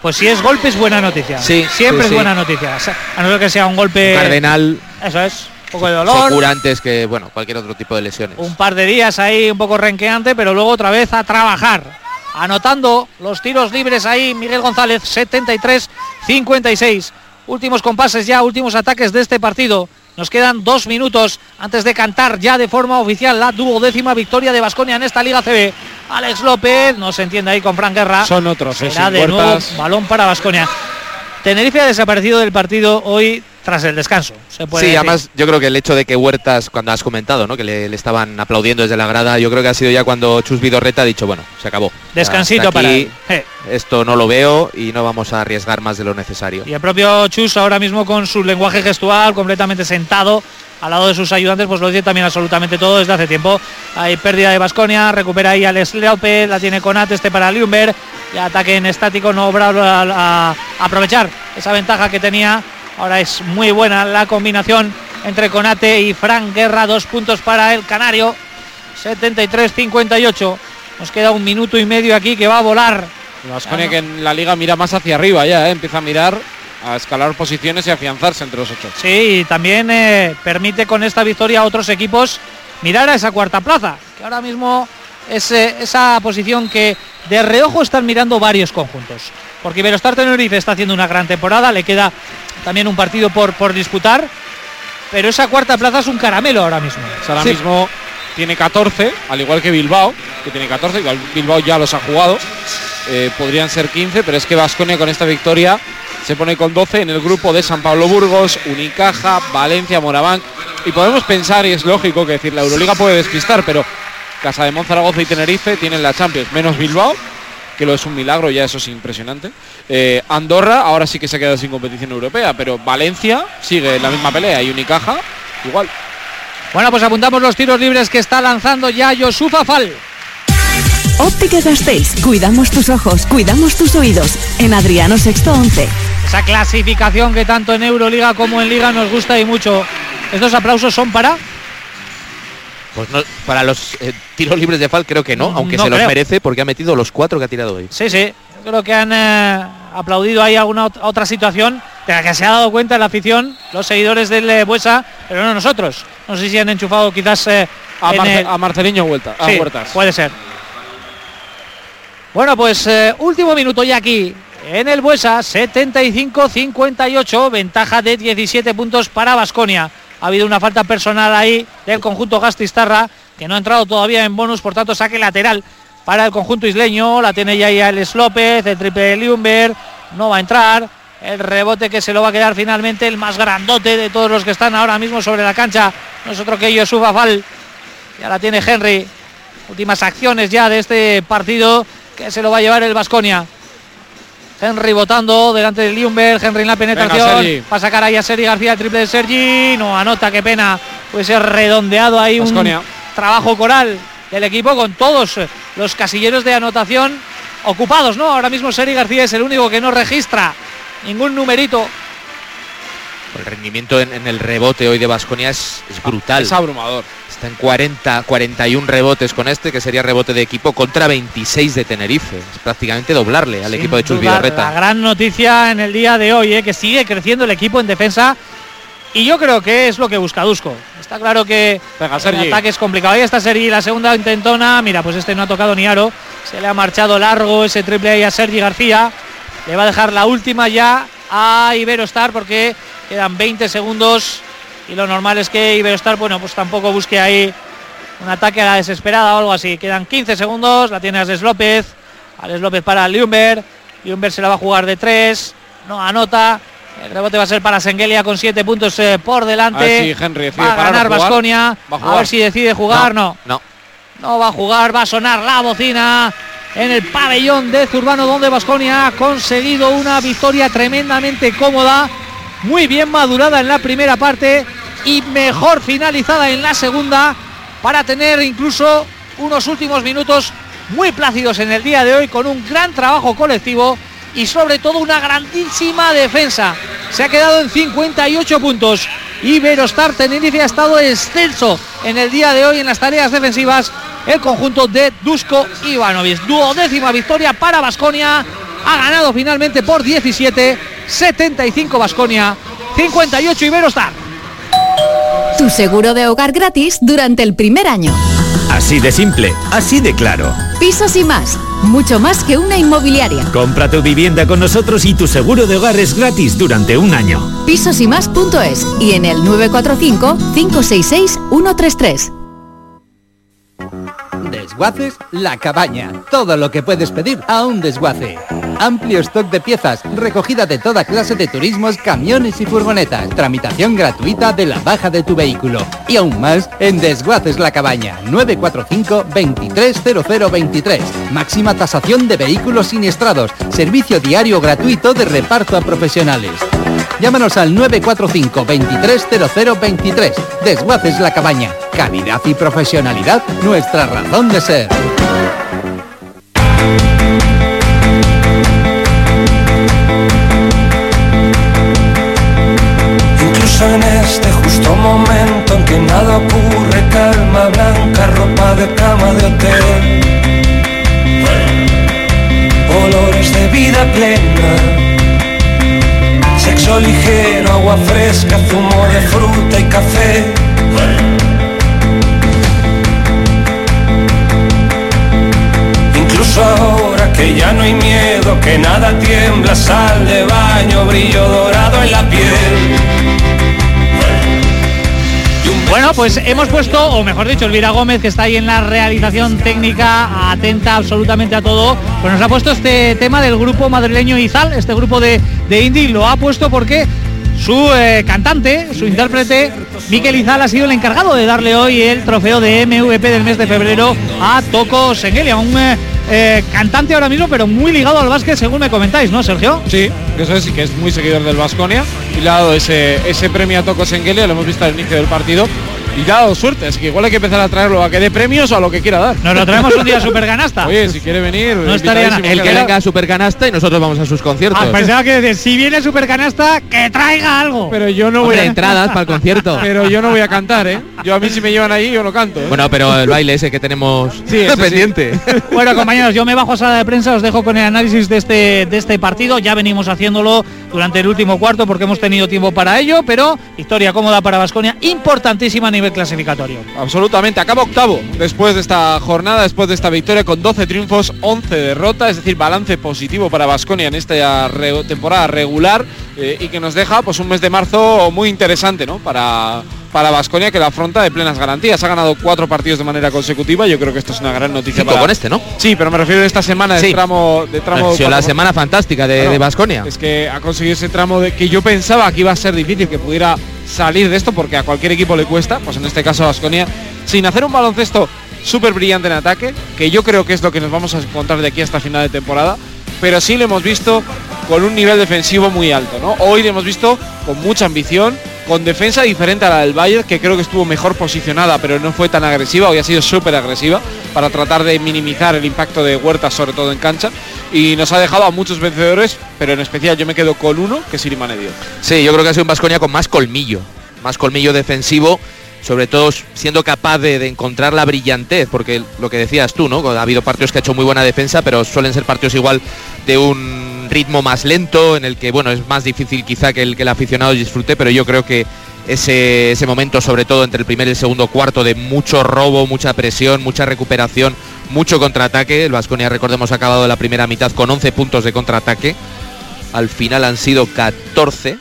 Pues si es golpe es buena noticia. Sí, siempre es buena noticia. A no ser que sea un golpe cardenal. Eso es. Un poco de dolor. Se cura antes que, bueno, cualquier otro tipo de lesiones. Un par de días ahí un poco renqueante, pero luego otra vez a trabajar. Anotando los tiros libres ahí Miguel González, 73-56. Últimos compases ya, últimos ataques de este partido. Nos quedan 2 minutos antes de cantar ya de forma oficial la 12ª victoria de Baskonia en esta Liga CB. Alex López, no se entiende ahí con Fran Guerra. Son otros, será de nuevo balón para Baskonia. Tenerife ha desaparecido del partido hoy tras el descanso. Se puede decir. Además yo creo que el hecho de que Huertas, cuando has comentado, ¿no?, que le estaban aplaudiendo desde la grada, yo creo que ha sido ya cuando Chus Vidorreta ha dicho, bueno, se acabó. Descansito para él. Esto no lo veo y no vamos a arriesgar más de lo necesario. Y el propio Chus ahora mismo con su lenguaje gestual completamente sentado al lado de sus ayudantes, pues lo dice también absolutamente todo desde hace tiempo. Hay pérdida de Baskonia, recupera ahí Alex López, la tiene Konate para Ljungberg, y ataque en estático, no a aprovechar esa ventaja que tenía. Ahora es muy buena la combinación entre Konate y Fran Guerra, 2 puntos para el canario, 73-58. Nos queda 1 minuto y medio aquí que va a volar. Baskonia que en la liga mira más hacia arriba ya, empieza a mirar, a escalar posiciones y afianzarse entre los 8. Sí, y también permite con esta victoria a otros equipos mirar a esa cuarta plaza, que ahora mismo es esa posición que de reojo están mirando varios conjuntos. Porque Iberostar Tenerife está haciendo una gran temporada, le queda también un partido por disputar, pero esa cuarta plaza es un caramelo ahora mismo. Ahora mismo tiene 14, al igual que Bilbao, que tiene 14, igual Bilbao ya los ha jugado, podrían ser 15, pero es que Baskonia con esta victoria se pone con 12 en el grupo de San Pablo Burgos, Unicaja, Valencia, Morabanc, y podemos pensar, y es lógico que decir, la Euroliga puede despistar, pero Casademont, Zaragoza y Tenerife tienen la Champions, menos Bilbao, que lo es un milagro, ya eso es impresionante. Andorra ahora sí que se ha quedado sin competición europea, pero Valencia sigue en la misma pelea y Unicaja igual. Bueno, pues apuntamos los tiros libres que está lanzando ya Youssouf Afal. Ópticas Gasteiz, cuidamos tus ojos, cuidamos tus oídos. En Adriano Sexto 11. Esa clasificación que tanto en Euroliga como en Liga nos gusta y mucho. Estos aplausos son para... Pues no, para los tiros libres de Fal creo que no, aunque no se los creo. merece porque ha metido los 4 que ha tirado hoy. Sí, yo creo que han aplaudido ahí alguna otra situación de la que se ha dado cuenta la afición, los seguidores del Buesa, pero no nosotros. No sé si han enchufado quizás a Marceliño Huertas. Sí, puede ser. Bueno, pues último minuto ya aquí en el Buesa, 75-58, ventaja de 17 puntos para Baskonia. Ha habido una falta personal ahí del conjunto Gasteiztarra, que no ha entrado todavía en bonus, por tanto saque lateral para el conjunto isleño. La tiene ya ahí Alex López, el triple de Ljungberg, no va a entrar. El rebote que se lo va a quedar finalmente el más grandote de todos los que están ahora mismo sobre la cancha, no es otro que Youssouf Afal. Ya la tiene Henry. Últimas acciones ya de este partido, que se lo va a llevar el Baskonia. Henry votando delante de Ljungberg, Henry en la penetración. Venga, va a sacar ahí a Sergi García, el triple de Sergi. No anota, qué pena. Puede ser redondeado ahí Baskonia. Un trabajo coral del equipo con todos los casilleros de anotación ocupados, ¿no? Ahora mismo Sergi García es el único que no registra ningún numerito. El rendimiento en el rebote hoy de Baskonia es brutal. Es abrumador. Está en 41 rebotes con este, que sería rebote de equipo, contra 26 de Tenerife. Es prácticamente doblarle al equipo de Chus Vidorreta. La gran noticia en el día de hoy, que sigue creciendo el equipo en defensa. Y yo creo que es lo que busca Dusko. Está claro que el ataque es complicado. Ahí está Sergi, la segunda intentona. Mira, pues este no ha tocado ni aro. Se le ha marchado largo ese triple ahí a Sergi García. Le va a dejar la última ya a Iberostar porque quedan 20 segundos. Y lo normal es que Iberostar, bueno, pues tampoco busque ahí un ataque a la desesperada o algo así. Quedan 15 segundos, la tiene Alex López. Alex López para Ljungberg. Ljungberg se la va a jugar de 3. No anota. El rebote va a ser para Sengelia con 7 puntos por delante. A ver si Henry decide va a ganar Baskonia. A ver si decide jugar. No va a jugar. Va a sonar la bocina en el pabellón de Zurbano, donde Baskonia ha conseguido una victoria tremendamente cómoda. Muy bien madurada en la primera parte y mejor finalizada en la segunda, para tener incluso unos últimos minutos muy plácidos en el día de hoy, con un gran trabajo colectivo y sobre todo una grandísima defensa. Se ha quedado en 58 puntos. Iberostar Tenerife ha estado excelso en el día de hoy en las tareas defensivas el conjunto de Dusko Ivanovic. 12ª victoria para Baskonia ha ganado finalmente por 17, 75 Baskonia, 58 Iberostar. Tu seguro de hogar gratis durante el primer año. Así de simple, así de claro. Pisos y más, mucho más que una inmobiliaria. Compra tu vivienda con nosotros y tu seguro de hogar es gratis durante un año. Pisosymas.es y en el 945-566-133. Desguaces La Cabaña. Todo lo que puedes pedir a un desguace. Amplio stock de piezas, recogida de toda clase de turismos, camiones y furgonetas. Tramitación gratuita de la baja de tu vehículo. Y aún más en Desguaces La Cabaña. 945-230023. Máxima tasación de vehículos siniestrados. Servicio diario gratuito de reparto a profesionales. Llámanos al 945-230023. Desguaces La Cabaña. Calidad y profesionalidad, nuestra razón de ser. Incluso en este justo momento en que nada ocurre, calma blanca, ropa de cama de hotel, olores de vida plena, sexo ligero, agua fresca, zumo de fruta y café. Incluso ahora que ya no hay miedo, que nada tiembla, sal de baño, brillo dorado en la piel. Bueno, pues hemos puesto, o mejor dicho, Elvira Gómez, que está ahí en la realización técnica, atenta absolutamente a todo, pues nos ha puesto este tema del grupo madrileño Izal, este grupo de indie, lo ha puesto porque su cantante, su intérprete, Mikel Izal, ha sido el encargado de darle hoy el trofeo de MVP del mes de febrero a Toko Sengelia, un cantante ahora mismo, pero muy ligado al básquet, según me comentáis, ¿no, Sergio? Sí, eso sí que es muy seguidor del Baskonia y le ha dado ese premio a Toko Sengelia, lo hemos visto al inicio del partido. Y le ha dado suerte, así que igual hay que empezar a traerlo a que dé premios o a lo que quiera dar. Nos lo traemos un día a Supercanasta. Oye, si quiere venir, no estaría el que venga a Supercanasta y nosotros vamos a sus conciertos. Pensaba que si viene Supercanasta, que traiga algo. Pero yo no voy a entradas para el concierto. Pero yo no voy a cantar, ¿eh? Yo a mí si me llevan allí yo no canto, ¿eh? Bueno, pero el baile ese que tenemos pendiente. Sí. Bueno, compañeros, yo me bajo a sala de prensa, os dejo con el análisis de este partido. Ya venimos haciéndolo durante el último cuarto porque hemos tenido tiempo para ello, pero victoria cómoda para Baskonia, importantísima a nivel clasificatorio. Absolutamente, acaba octavo después de esta jornada, después de esta victoria con 12 triunfos, 11 derrotas, es decir, balance positivo para Baskonia en esta temporada regular y que nos deja pues un mes de marzo muy interesante, ¿no? Para Baskonia, que la afronta de plenas garantías. Ha ganado 4 partidos de manera consecutiva. Yo creo que esto es una gran noticia. Con este, ¿no? Sí, pero me refiero a esta semana de tramo. Ha sido la semana fantástica de Baskonia. Es que ha conseguido ese tramo de que yo pensaba que iba a ser difícil que pudiera salir de esto, porque a cualquier equipo le cuesta, pues en este caso a Baskonia, sin hacer un baloncesto súper brillante en ataque, que yo creo que es lo que nos vamos a encontrar de aquí hasta final de temporada, pero sí lo hemos visto con un nivel defensivo muy alto, ¿no? Hoy lo hemos visto con mucha ambición, con defensa diferente a la del Bayern, que creo que estuvo mejor posicionada, pero no fue tan agresiva. Hoy ha sido súper agresiva para tratar de minimizar el impacto de Huerta, sobre todo en cancha, y nos ha dejado a muchos vencedores, pero en especial yo me quedo con uno, que es Iliman Ediop. Sí, yo creo que ha sido un Baskonia con más colmillo defensivo, sobre todo siendo capaz de encontrar la brillantez, porque lo que decías tú, ¿no? Ha habido partidos que ha hecho muy buena defensa, pero suelen ser partidos igual de un ritmo más lento, en el que, bueno, es más difícil quizá que el aficionado disfrute, pero yo creo que ese momento, sobre todo entre el primer y el segundo cuarto, de mucho robo, mucha presión, mucha recuperación, mucho contraataque. El Baskonia, recordemos, ha acabado la primera mitad con 11 puntos de contraataque. Al final han sido 14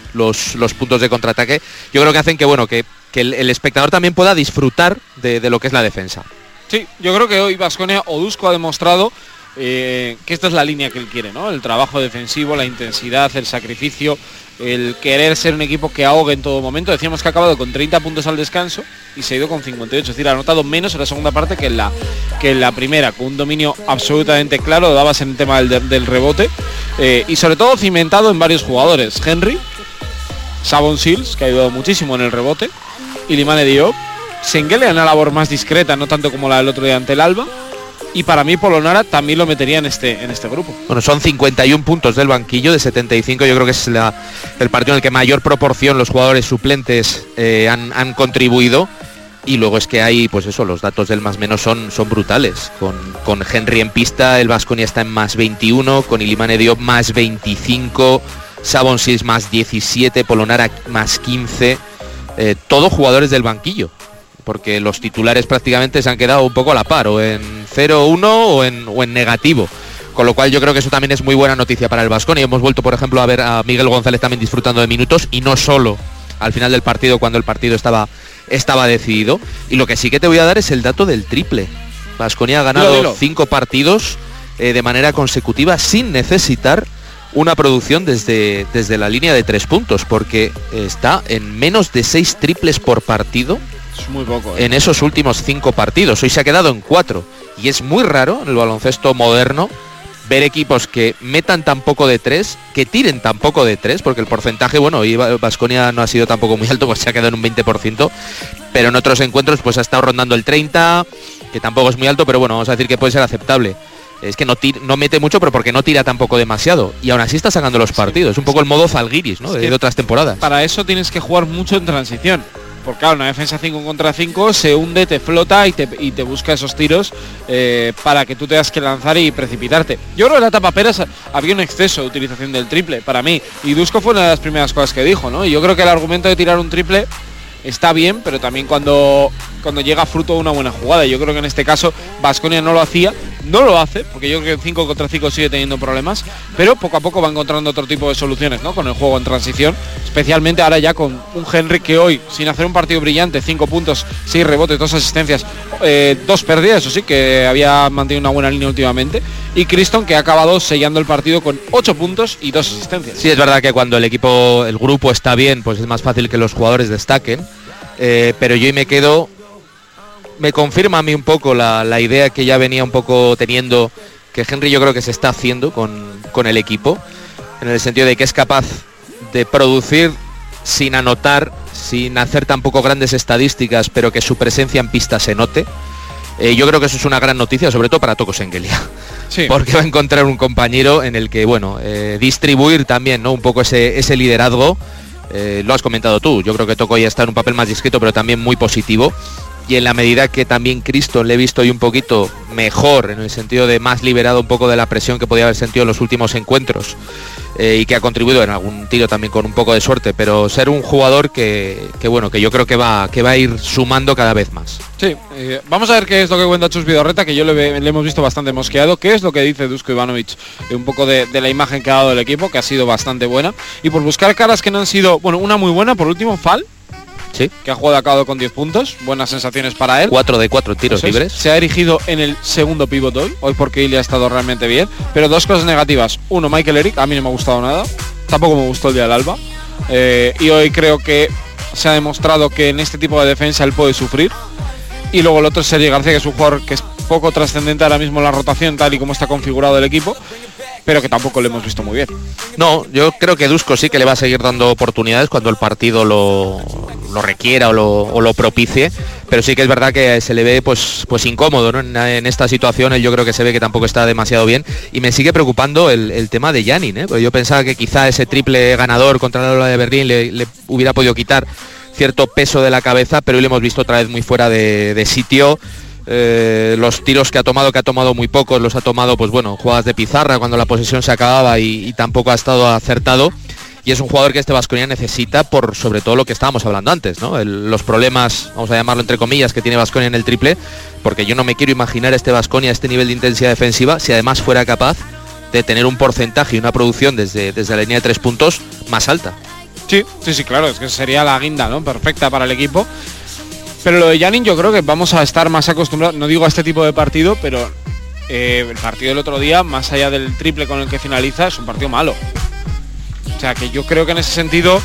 los puntos de contraataque. Yo creo que hacen que, bueno, que el espectador también pueda disfrutar de lo que es la defensa. Sí, yo creo que hoy Baskonia, Oduzco ha demostrado que esta es la línea que él quiere, ¿no? El trabajo defensivo, la intensidad, el sacrificio, el querer ser un equipo que ahogue en todo momento. Decíamos que ha acabado con 30 puntos al descanso y se ha ido con 58, es decir, ha anotado menos en la segunda parte que en la primera, con un dominio absolutamente claro, lo dabas en el tema del rebote, y sobre todo cimentado en varios jugadores. Henry, Savon Seals, que ha ayudado muchísimo en el rebote, Iliman Ediop, Sengelia en una labor más discreta, no tanto como la del otro día ante el Alba, y para mí Polonara también lo metería en este grupo. Bueno, son 51 puntos del banquillo de 75, yo creo que es el partido en el que mayor proporción los jugadores suplentes han contribuido, Y luego es que hay, pues eso, los datos del más menos son brutales. Con Henry en pista, el Baskonia está en más 21, con Ilimane Diop más 25, Savonsis más 17, Polonara más 15, todos jugadores del banquillo, porque los titulares prácticamente se han quedado un poco a la par, o en 0-1 o en negativo. Con lo cual yo creo que eso también es muy buena noticia para el Baskonia. Hemos vuelto, por ejemplo, a ver a Miguel González también disfrutando de minutos, y no solo al final del partido, cuando el partido estaba decidido. Y lo que sí que te voy a dar es el dato del triple. Baskonia ha ganado 5 partidos de manera consecutiva sin necesitar una producción desde la línea de 3 puntos, porque está en menos de 6 triples por partido. Es muy poco, en esos últimos 5 partidos. Hoy se ha quedado en 4, y es muy raro en el baloncesto moderno ver equipos que metan tan poco de 3, que tiren tan poco de 3, porque el porcentaje, bueno, hoy Baskonia no ha sido tampoco muy alto, pues se ha quedado en un 20%, pero en otros encuentros pues ha estado rondando el 30%, que tampoco es muy alto, pero bueno, vamos a decir que puede ser aceptable. Es que no mete mucho, pero porque no tira tampoco demasiado, y aún así está sacando los partidos. Es un poco el modo Zalgiris, ¿no? De otras temporadas. Para eso tienes que jugar mucho en transición. Porque claro, una defensa 5 contra 5 se hunde, te flota y te busca esos tiros para que tú tengas que lanzar y precipitarte. Yo creo que en la etapa Peras había un exceso de utilización del triple, para mí. Y Dusko fue una de las primeras cosas que dijo, ¿no? Y yo creo que el argumento de tirar un triple está bien, pero también cuando llega fruto de una buena jugada. Yo creo que en este caso Baskonia no lo hacía, no lo hace, porque yo creo que en 5 contra 5 sigue teniendo problemas, pero poco a poco va encontrando otro tipo de soluciones, ¿no? Con el juego en transición, especialmente ahora ya con un Henry que hoy, sin hacer un partido brillante, 5 puntos, 6 rebotes, 2 asistencias, 2 pérdidas, eso sí, que había mantenido una buena línea últimamente, y Criston, que ha acabado sellando el partido con 8 puntos y 2 asistencias. Sí, es verdad que cuando el grupo está bien, pues es más fácil que los jugadores destaquen, pero yo me confirma a mí un poco la idea que ya venía un poco teniendo, que Henry yo creo que se está haciendo con el equipo, en el sentido de que es capaz de producir sin anotar, sin hacer tampoco grandes estadísticas, pero que su presencia en pista se note. Yo creo que eso es una gran noticia, sobre todo para Toko Sengelia, sí, porque va a encontrar un compañero en el que, bueno, distribuir también, ¿no? Un poco ese liderazgo. Lo has comentado tú, yo creo que Toko ya está en un papel más discreto, pero también muy positivo. Y en la medida que también Criston le he visto hoy un poquito mejor, en el sentido de más liberado un poco de la presión que podía haber sentido en los últimos encuentros, y que ha contribuido en algún tiro también con un poco de suerte, pero ser un jugador que yo creo que va a ir sumando cada vez más. Sí, vamos a ver qué es lo que cuenta Chus Vidorreta, que yo le hemos visto bastante mosqueado, qué es lo que dice Dusko Ivanovic, un poco de la imagen que ha dado el equipo, que ha sido bastante buena, y por buscar caras que no han sido, bueno, una muy buena, por último, Fall, sí, que ha jugado a cabo con 10 puntos, buenas sensaciones para él. 4 de 4 tiros libres. Se ha erigido en el segundo pivot hoy porque Ili ha estado realmente bien, pero 2 cosas negativas. Uno, Michael Eric, a mí no me ha gustado nada, tampoco me gustó el día del Alba, y hoy creo que se ha demostrado que en este tipo de defensa él puede sufrir. Y luego el otro es Sergi García, que es un jugador que es poco trascendente ahora mismo en la rotación, tal y como está configurado el equipo, pero que tampoco lo hemos visto muy bien. No, yo creo que Dusko sí que le va a seguir dando oportunidades cuando el partido lo requiera o lo propicie, pero sí que es verdad que se le ve pues incómodo, ¿no? En esta situación yo creo que se ve que tampoco está demasiado bien, y me sigue preocupando el tema de Janin, porque yo pensaba que quizá ese triple ganador contra la Lola de Berlín le hubiera podido quitar cierto peso de la cabeza, pero hoy le hemos visto otra vez muy fuera de sitio. Los tiros que ha tomado muy pocos, los ha tomado pues bueno, jugadas de pizarra cuando la posesión se acababa y tampoco ha estado acertado, y es un jugador que este Baskonia necesita por sobre todo lo que estábamos hablando antes, ¿no? Los problemas, vamos a llamarlo entre comillas, que tiene Baskonia en el triple, porque yo no me quiero imaginar este Baskonia, este nivel de intensidad defensiva, si además fuera capaz de tener un porcentaje y una producción desde la línea de 3 puntos más alta. Sí, claro, es que sería la guinda, ¿no? Perfecta para el equipo. Pero lo de Janin yo creo que vamos a estar más acostumbrados, no digo a este tipo de partido, pero el partido del otro día, más allá del triple con el que finaliza, es un partido malo. O sea que yo creo que en ese sentido,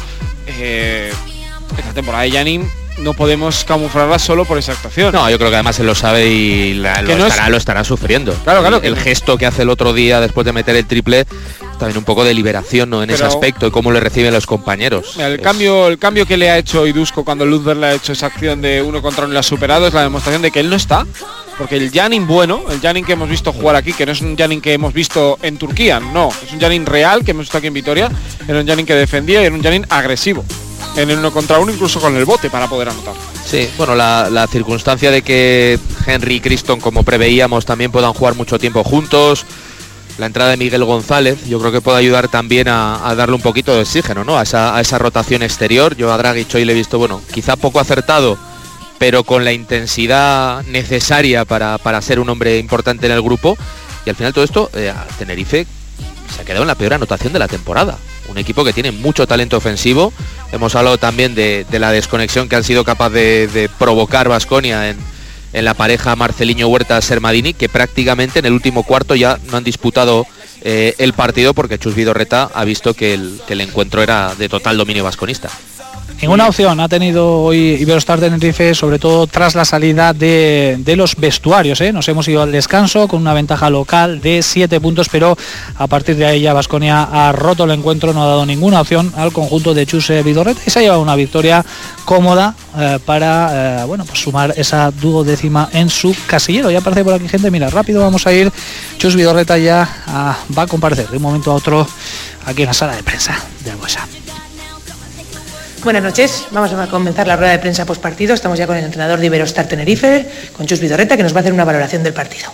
esta temporada de Janin no podemos camuflarla solo por esa actuación. No, yo creo que además él lo sabe y lo estará sufriendo. Claro. El gesto que hace el otro día después de meter el triple, también un poco de liberación, ¿no? En ese aspecto y cómo le reciben los compañeros. El cambio que le ha hecho Dusko cuando Luzberg le ha hecho esa acción de 1 contra 1 y la ha superado, es la demostración de que él no está. Porque el Janin bueno, el Janin que hemos visto jugar aquí, que no es un Janin que hemos visto en Turquía, no, es un Janin real que hemos visto aquí en Vitoria, era un Janin que defendía y era un Janin agresivo. en el 1 contra 1, incluso con el bote para poder anotar. Sí, bueno, la circunstancia de que Henry y Criston, como preveíamos, también puedan jugar mucho tiempo juntos, la entrada de Miguel González, yo creo que puede ayudar también a darle un poquito de oxígeno, ¿no? A esa rotación exterior. Yo a Dragic hoy le he visto, bueno, quizá poco acertado, pero con la intensidad necesaria para ser un hombre importante en el grupo. Y al final todo esto, Tenerife se ha quedado en la peor anotación de la temporada. Un equipo que tiene mucho talento ofensivo. Hemos hablado también de la desconexión que han sido capaz de provocar Baskonia en la pareja Marceliño Huertas-Sermadini, que prácticamente en el último cuarto ya no han disputado el partido porque Chus Vidorreta ha visto que el encuentro era de total dominio vasconista. Ninguna opción ha tenido hoy Iberostar Tenerife, sobre todo tras la salida de los vestuarios. Nos hemos ido al descanso con una ventaja local de 7 puntos, pero a partir de ahí ya Baskonia ha roto el encuentro, no ha dado ninguna opción al conjunto de Chus Vidorreta y se ha llevado una victoria cómoda para pues sumar esa 12ª en su casillero. Ya aparece por aquí gente, mira, rápido vamos a ir. Chus Vidorreta ya va a comparecer de un momento a otro aquí en la sala de prensa de Albuesa. Buenas noches, vamos a comenzar la rueda de prensa postpartido. Estamos ya con el entrenador de Iberostar Tenerife, con Chus Vidorreta, que nos va a hacer una valoración del partido.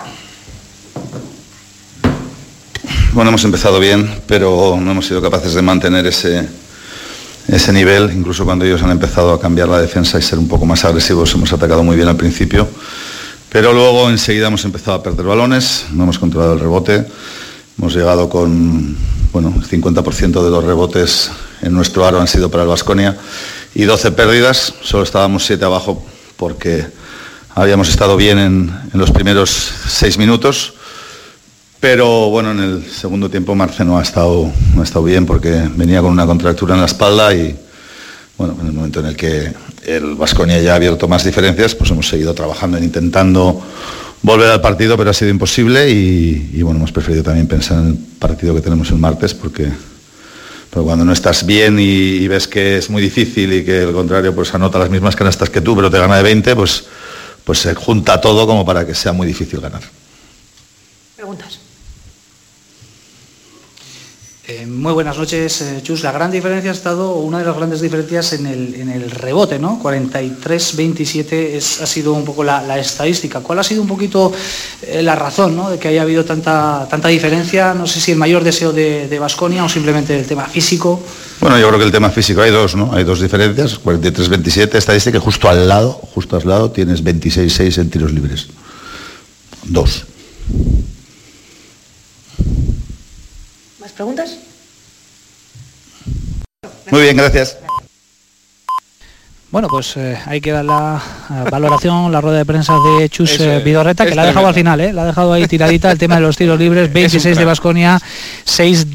Bueno, hemos empezado bien, pero no hemos sido capaces de mantener ese nivel. Incluso cuando ellos han empezado a cambiar la defensa y ser un poco más agresivos, hemos atacado muy bien al principio, pero luego enseguida hemos empezado a perder balones, no hemos controlado el rebote, hemos llegado con el 50% de los rebotes en nuestro aro han sido para el Baskonia y 12 pérdidas, solo estábamos 7 abajo porque habíamos estado bien en los primeros 6 minutos, pero bueno, en el segundo tiempo Marce no ha estado bien porque venía con una contractura en la espalda y bueno, en el momento en el que el Baskonia ya ha abierto más diferencias, pues hemos seguido trabajando en intentando volver al partido, pero ha sido imposible y bueno, hemos preferido también pensar en el partido que tenemos el martes pero cuando no estás bien y ves que es muy difícil y que el contrario pues anota las mismas canastas que tú, pero te gana de 20, pues se junta todo como para que sea muy difícil ganar. Preguntas. Muy buenas noches, Chus. La gran diferencia ha estado, una de las grandes diferencias en el rebote, ¿no? 43-27 ha sido un poco la estadística. ¿Cuál ha sido un poquito la razón, ¿no?, de que haya habido tanta diferencia? No sé si el mayor deseo de Baskonia o simplemente el tema físico. Bueno, yo creo que el tema físico hay dos, ¿no? Hay dos diferencias. 43-27 estadística y justo al lado tienes 26-6 en tiros libres. 2. ¿Más preguntas? Muy bien, gracias. Bueno, pues ahí queda la valoración, la rueda de prensa de Chus Vidorreta, que la ha dejado al final, la ha dejado ahí tiradita el tema de los tiros libres, 26 de Baskonia, 6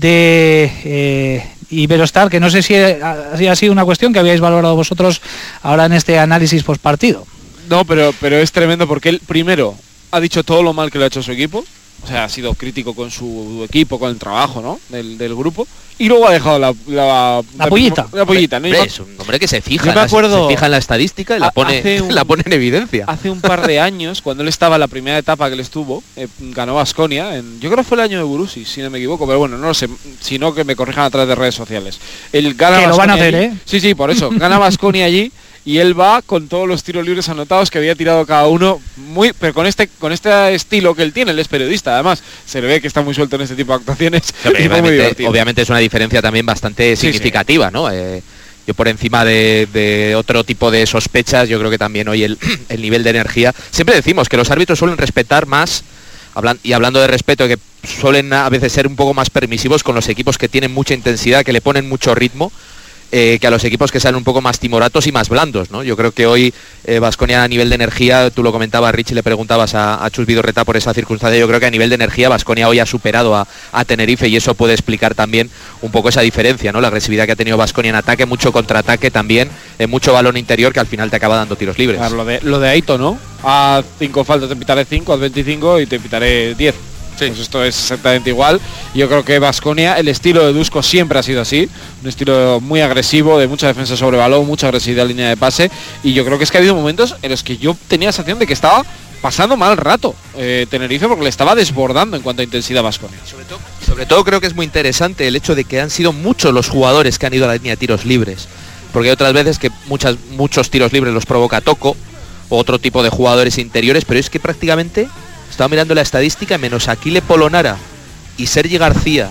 de Iberostar, que no sé si ha sido una cuestión que habíais valorado vosotros ahora en este análisis postpartido. No, pero es tremendo porque él primero ha dicho todo lo mal que le ha hecho su equipo. O sea, ha sido crítico con su equipo, con el trabajo, ¿no?, del grupo. Y luego ha dejado la pollita. La pollita, ¿no? Es un hombre que se fija en la estadística y la pone en evidencia. Hace un par de años, cuando él estaba en la primera etapa que él estuvo, ganó Baskonia. Yo creo que fue el año de Burusi, si no me equivoco, pero bueno, no lo sé, sino que me corrijan a través de redes sociales. Él gana que lo van a hacer, allí. Sí, por eso. Gana Baskonia allí. Y él va con todos los tiros libres anotados que había tirado cada uno, pero con este estilo que él tiene. Él es periodista, además se le ve que está muy suelto en este tipo de actuaciones. Obviamente es una diferencia también bastante significativa, ¿no? Yo por encima de otro tipo de sospechas, yo creo que también hoy el nivel de energía. Siempre decimos que los árbitros suelen respetar más, y hablando de respeto, que suelen a veces ser un poco más permisivos con los equipos que tienen mucha intensidad, que le ponen mucho ritmo, que a los equipos que salen un poco más timoratos y más blandos, ¿no? Yo creo que hoy Baskonia a nivel de energía, tú lo comentabas, Rich, y le preguntabas a Chus Vidorreta por esa circunstancia. Yo creo que a nivel de energía Baskonia hoy ha superado a Tenerife y eso puede explicar también un poco esa diferencia, ¿no? La agresividad que ha tenido Baskonia en ataque, mucho contraataque también, mucho balón interior que al final te acaba dando tiros libres. Claro, lo de Aito, ¿no? A 5 faltas te pitaré 5, a 25 y te pitaré 10. Sí. Pues esto es exactamente igual. Yo creo que Baskonia, el estilo de Dusko siempre ha sido así, un estilo muy agresivo, de mucha defensa sobre balón, mucha agresividad en línea de pase, y yo creo que es que ha habido momentos en los que yo tenía la sensación de que estaba pasando mal rato Tenerife, porque le estaba desbordando en cuanto a intensidad Baskonia. Sobre todo creo que es muy interesante el hecho de que han sido muchos los jugadores que han ido a la línea de tiros libres. porque hay otras veces que muchos tiros libres los provoca Toko o otro tipo de jugadores interiores, pero es que prácticamente, estaba mirando la estadística, menos Aquile Polonara y Sergi García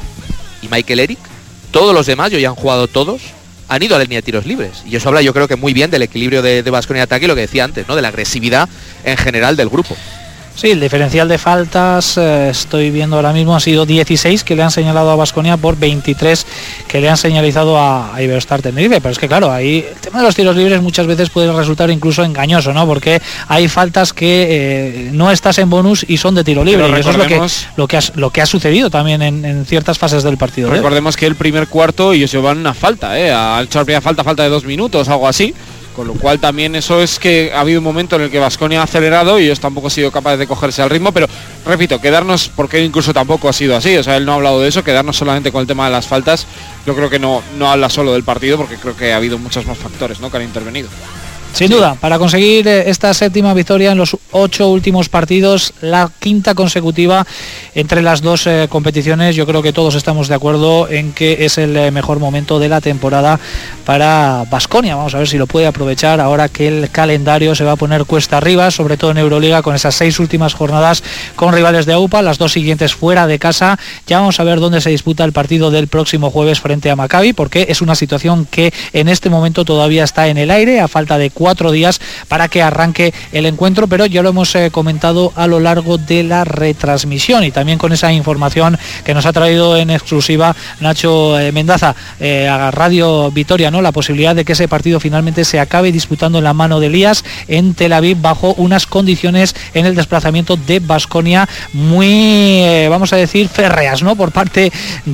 y Michael Eric, todos los demás, ya han jugado todos, han ido a la línea de tiros libres. Y eso habla, yo creo que muy bien del equilibrio de Baskonia en ataque y lo que decía antes, ¿no? De la agresividad en general del grupo. Sí, el diferencial de faltas, estoy viendo ahora mismo, ha sido 16 que le han señalado a Baskonia por 23 que le han señalizado a Iberostar Tenerife. Pero es que claro, ahí el tema de los tiros libres muchas veces puede resultar incluso engañoso, ¿no? Porque hay faltas que no estás en bonus y son de tiro libre. Y eso es lo que ha sucedido también en ciertas fases del partido. Recordemos que el primer cuarto ellos llevan una falta, ha hecho la primera falta de 2 minutos, algo así. Con lo cual también eso es que ha habido un momento en el que Baskonia ha acelerado y ellos tampoco han sido capaces de cogerse al ritmo, pero repito, quedarnos, porque incluso tampoco ha sido así, o sea, él no ha hablado de eso, quedarnos solamente con el tema de las faltas, yo creo que no habla solo del partido, porque creo que ha habido muchos más factores, ¿no?, que han intervenido. Sin duda, para conseguir esta 7ª victoria en los 8 últimos partidos, la 5ª consecutiva entre las dos competiciones, yo creo que todos estamos de acuerdo en que es el mejor momento de la temporada para Baskonia. Vamos a ver si lo puede aprovechar ahora que el calendario se va a poner cuesta arriba, sobre todo en Euroliga, con esas 6 últimas jornadas con rivales de AUPA, las 2 siguientes fuera de casa. Ya vamos a ver dónde se disputa el partido del próximo jueves frente a Maccabi, porque es una situación que en este momento todavía está en el aire, a falta de 4 días para que arranque el encuentro, pero ya lo hemos comentado a lo largo de la retransmisión y también con esa información que nos ha traído en exclusiva Nacho Mendaza a Radio Vitoria, ¿no? La posibilidad de que ese partido finalmente se acabe disputando en la mano de Elías en Tel Aviv bajo unas condiciones en el desplazamiento de Baskonia muy, vamos a decir, férreas, ¿no?, por parte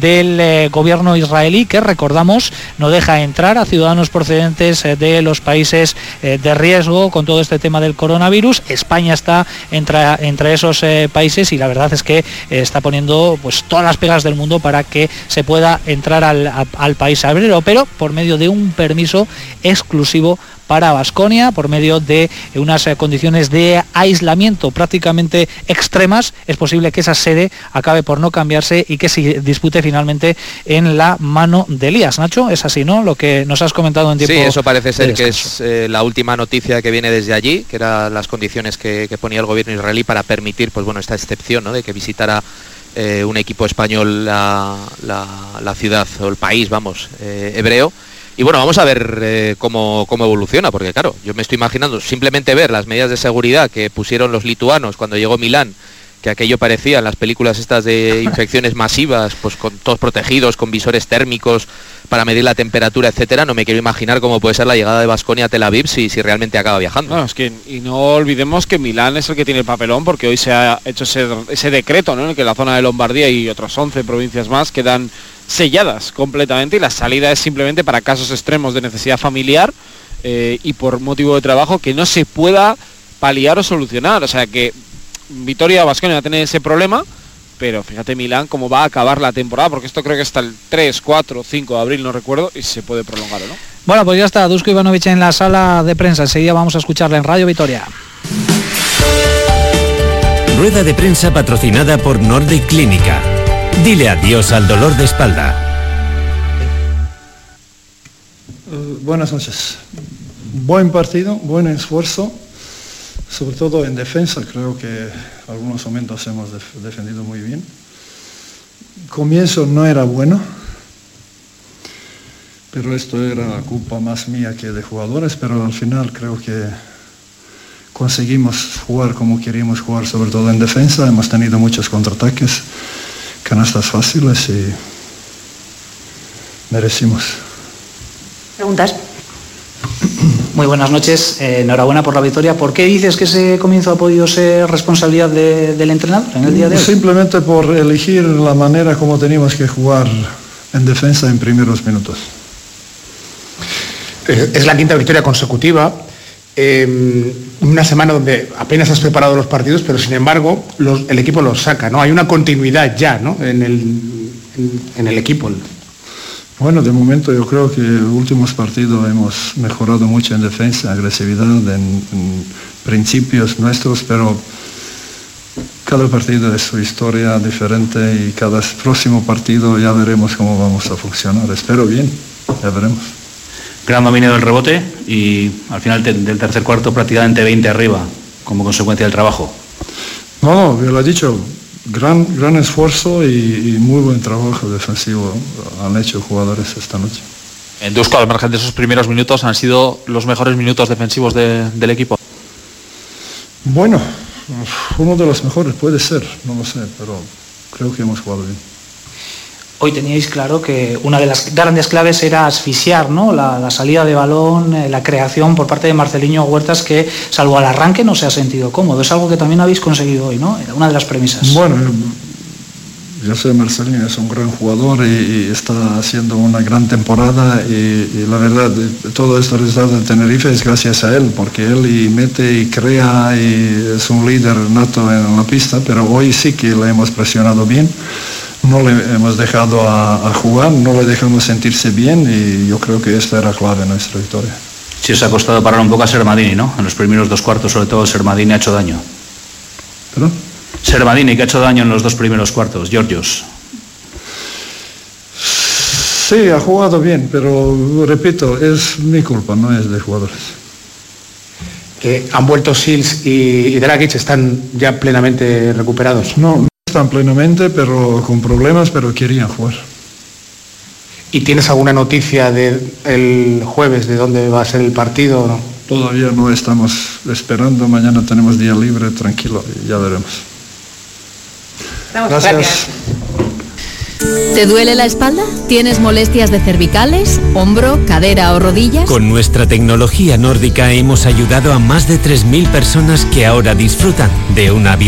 del gobierno israelí, que recordamos no deja entrar a ciudadanos procedentes de los países de riesgo con todo este tema del coronavirus. España está entre esos países y la verdad es que está poniendo pues todas las pegas del mundo para que se pueda entrar al país abrero, pero por medio de un permiso exclusivo para Baskonia, por medio de unas condiciones de aislamiento prácticamente extremas. Es posible que esa sede acabe por no cambiarse y que se dispute finalmente en la mano de Elías. Nacho, es así, ¿no?, lo que nos has comentado en tiempo. Sí, eso parece ser que es la última noticia que viene desde allí, que eran las condiciones que ponía el gobierno israelí para permitir, pues bueno, esta excepción, ¿no?, de que visitara un equipo español la ciudad o el país, vamos, hebreo. Y bueno, vamos a ver cómo evoluciona, porque claro, yo me estoy imaginando simplemente ver las medidas de seguridad que pusieron los lituanos cuando llegó Milán, que aquello parecía en las películas estas de infecciones masivas, pues con todos protegidos, con visores térmicos para medir la temperatura, etcétera. No me quiero imaginar cómo puede ser la llegada de Baskonia a Tel Aviv si realmente acaba viajando. No, es que, y no olvidemos que Milán es el que tiene el papelón, porque hoy se ha hecho ese decreto, ¿no?, en el que la zona de Lombardía y otras 11 provincias más quedan selladas completamente y la salida es simplemente para casos extremos de necesidad familiar y por motivo de trabajo que no se pueda paliar o solucionar. O sea que Vitoria, Baskonia va a tener ese problema, pero fíjate Milán cómo va a acabar la temporada, porque esto creo que está el 3, 4, 5 de abril, no recuerdo, y se puede prolongar, ¿o no? Bueno, pues ya está, Dusko Ivanovic en la sala de prensa. Enseguida vamos a escucharle en Radio Vitoria. Rueda de prensa patrocinada por Nordic Clínica. Dile adiós al dolor de espalda. Buenas noches. Buen partido, buen esfuerzo, sobre todo en defensa. Creo que algunos momentos hemos defendido muy bien. Comienzo no era bueno, pero esto era culpa más mía que de jugadores, pero al final creo que conseguimos jugar como queríamos jugar, sobre todo en defensa. Hemos tenido muchos contraataques, canastas fáciles y merecimos. ¿Preguntas? Muy buenas noches, enhorabuena por la victoria. ¿Por qué dices que ese comienzo ha podido ser responsabilidad del entrenador en el día de hoy? Simplemente por elegir la manera como teníamos que jugar en defensa en primeros minutos. Es la 5ª victoria consecutiva. Una semana donde apenas has preparado los partidos, pero sin embargo el equipo los saca, ¿no? Hay una continuidad ya, ¿no?, en el equipo. Bueno, de momento yo creo que en los últimos partidos hemos mejorado mucho en defensa, agresividad, en principios nuestros, pero cada partido es su historia diferente y cada próximo partido ya veremos cómo vamos a funcionar. Espero bien, ya veremos. Gran dominio del rebote y al final del tercer cuarto prácticamente 20 arriba como consecuencia del trabajo. No, yo lo he dicho, gran esfuerzo y muy buen trabajo defensivo han hecho jugadores esta noche. En Dusko, al margen de esos primeros minutos, ¿han sido los mejores minutos defensivos del equipo? Bueno, uno de los mejores puede ser, no lo sé, pero creo que hemos jugado bien. Hoy teníais claro que una de las grandes claves era asfixiar, ¿no? La salida de balón, la creación por parte de Marceliño Huertas, que salvo al arranque no se ha sentido cómodo. Es algo que también habéis conseguido hoy, ¿no? Era una de las premisas. Bueno, yo sé, Marceliño es un gran jugador y está haciendo una gran temporada y la verdad, todo este resultado de Tenerife es gracias a él, porque él mete y crea y es un líder nato en la pista, pero hoy sí que le hemos presionado bien. No le hemos dejado a jugar, no le dejamos sentirse bien y yo creo que esta era clave en nuestra victoria. Sí, os ha costado parar un poco a Sermadini, ¿no? En los primeros 2 cuartos, sobre todo Sermadini ha hecho daño. ¿Perdón? Sermadini, que ha hecho daño en los 2 primeros cuartos, Georgios. Sí, ha jugado bien, pero repito, es mi culpa, no es de jugadores. Han vuelto Sils y Dragic, ¿están ya plenamente recuperados? No están plenamente, pero con problemas, pero querían jugar. ¿Y tienes alguna noticia del jueves de dónde va a ser el partido? ¿No? Todavía no estamos esperando, mañana tenemos día libre, tranquilo, y ya veremos. Gracias. ¿Te duele la espalda? ¿Tienes molestias de cervicales, hombro, cadera o rodillas? Con nuestra tecnología nórdica hemos ayudado a más de 3.000 personas que ahora disfrutan de una vida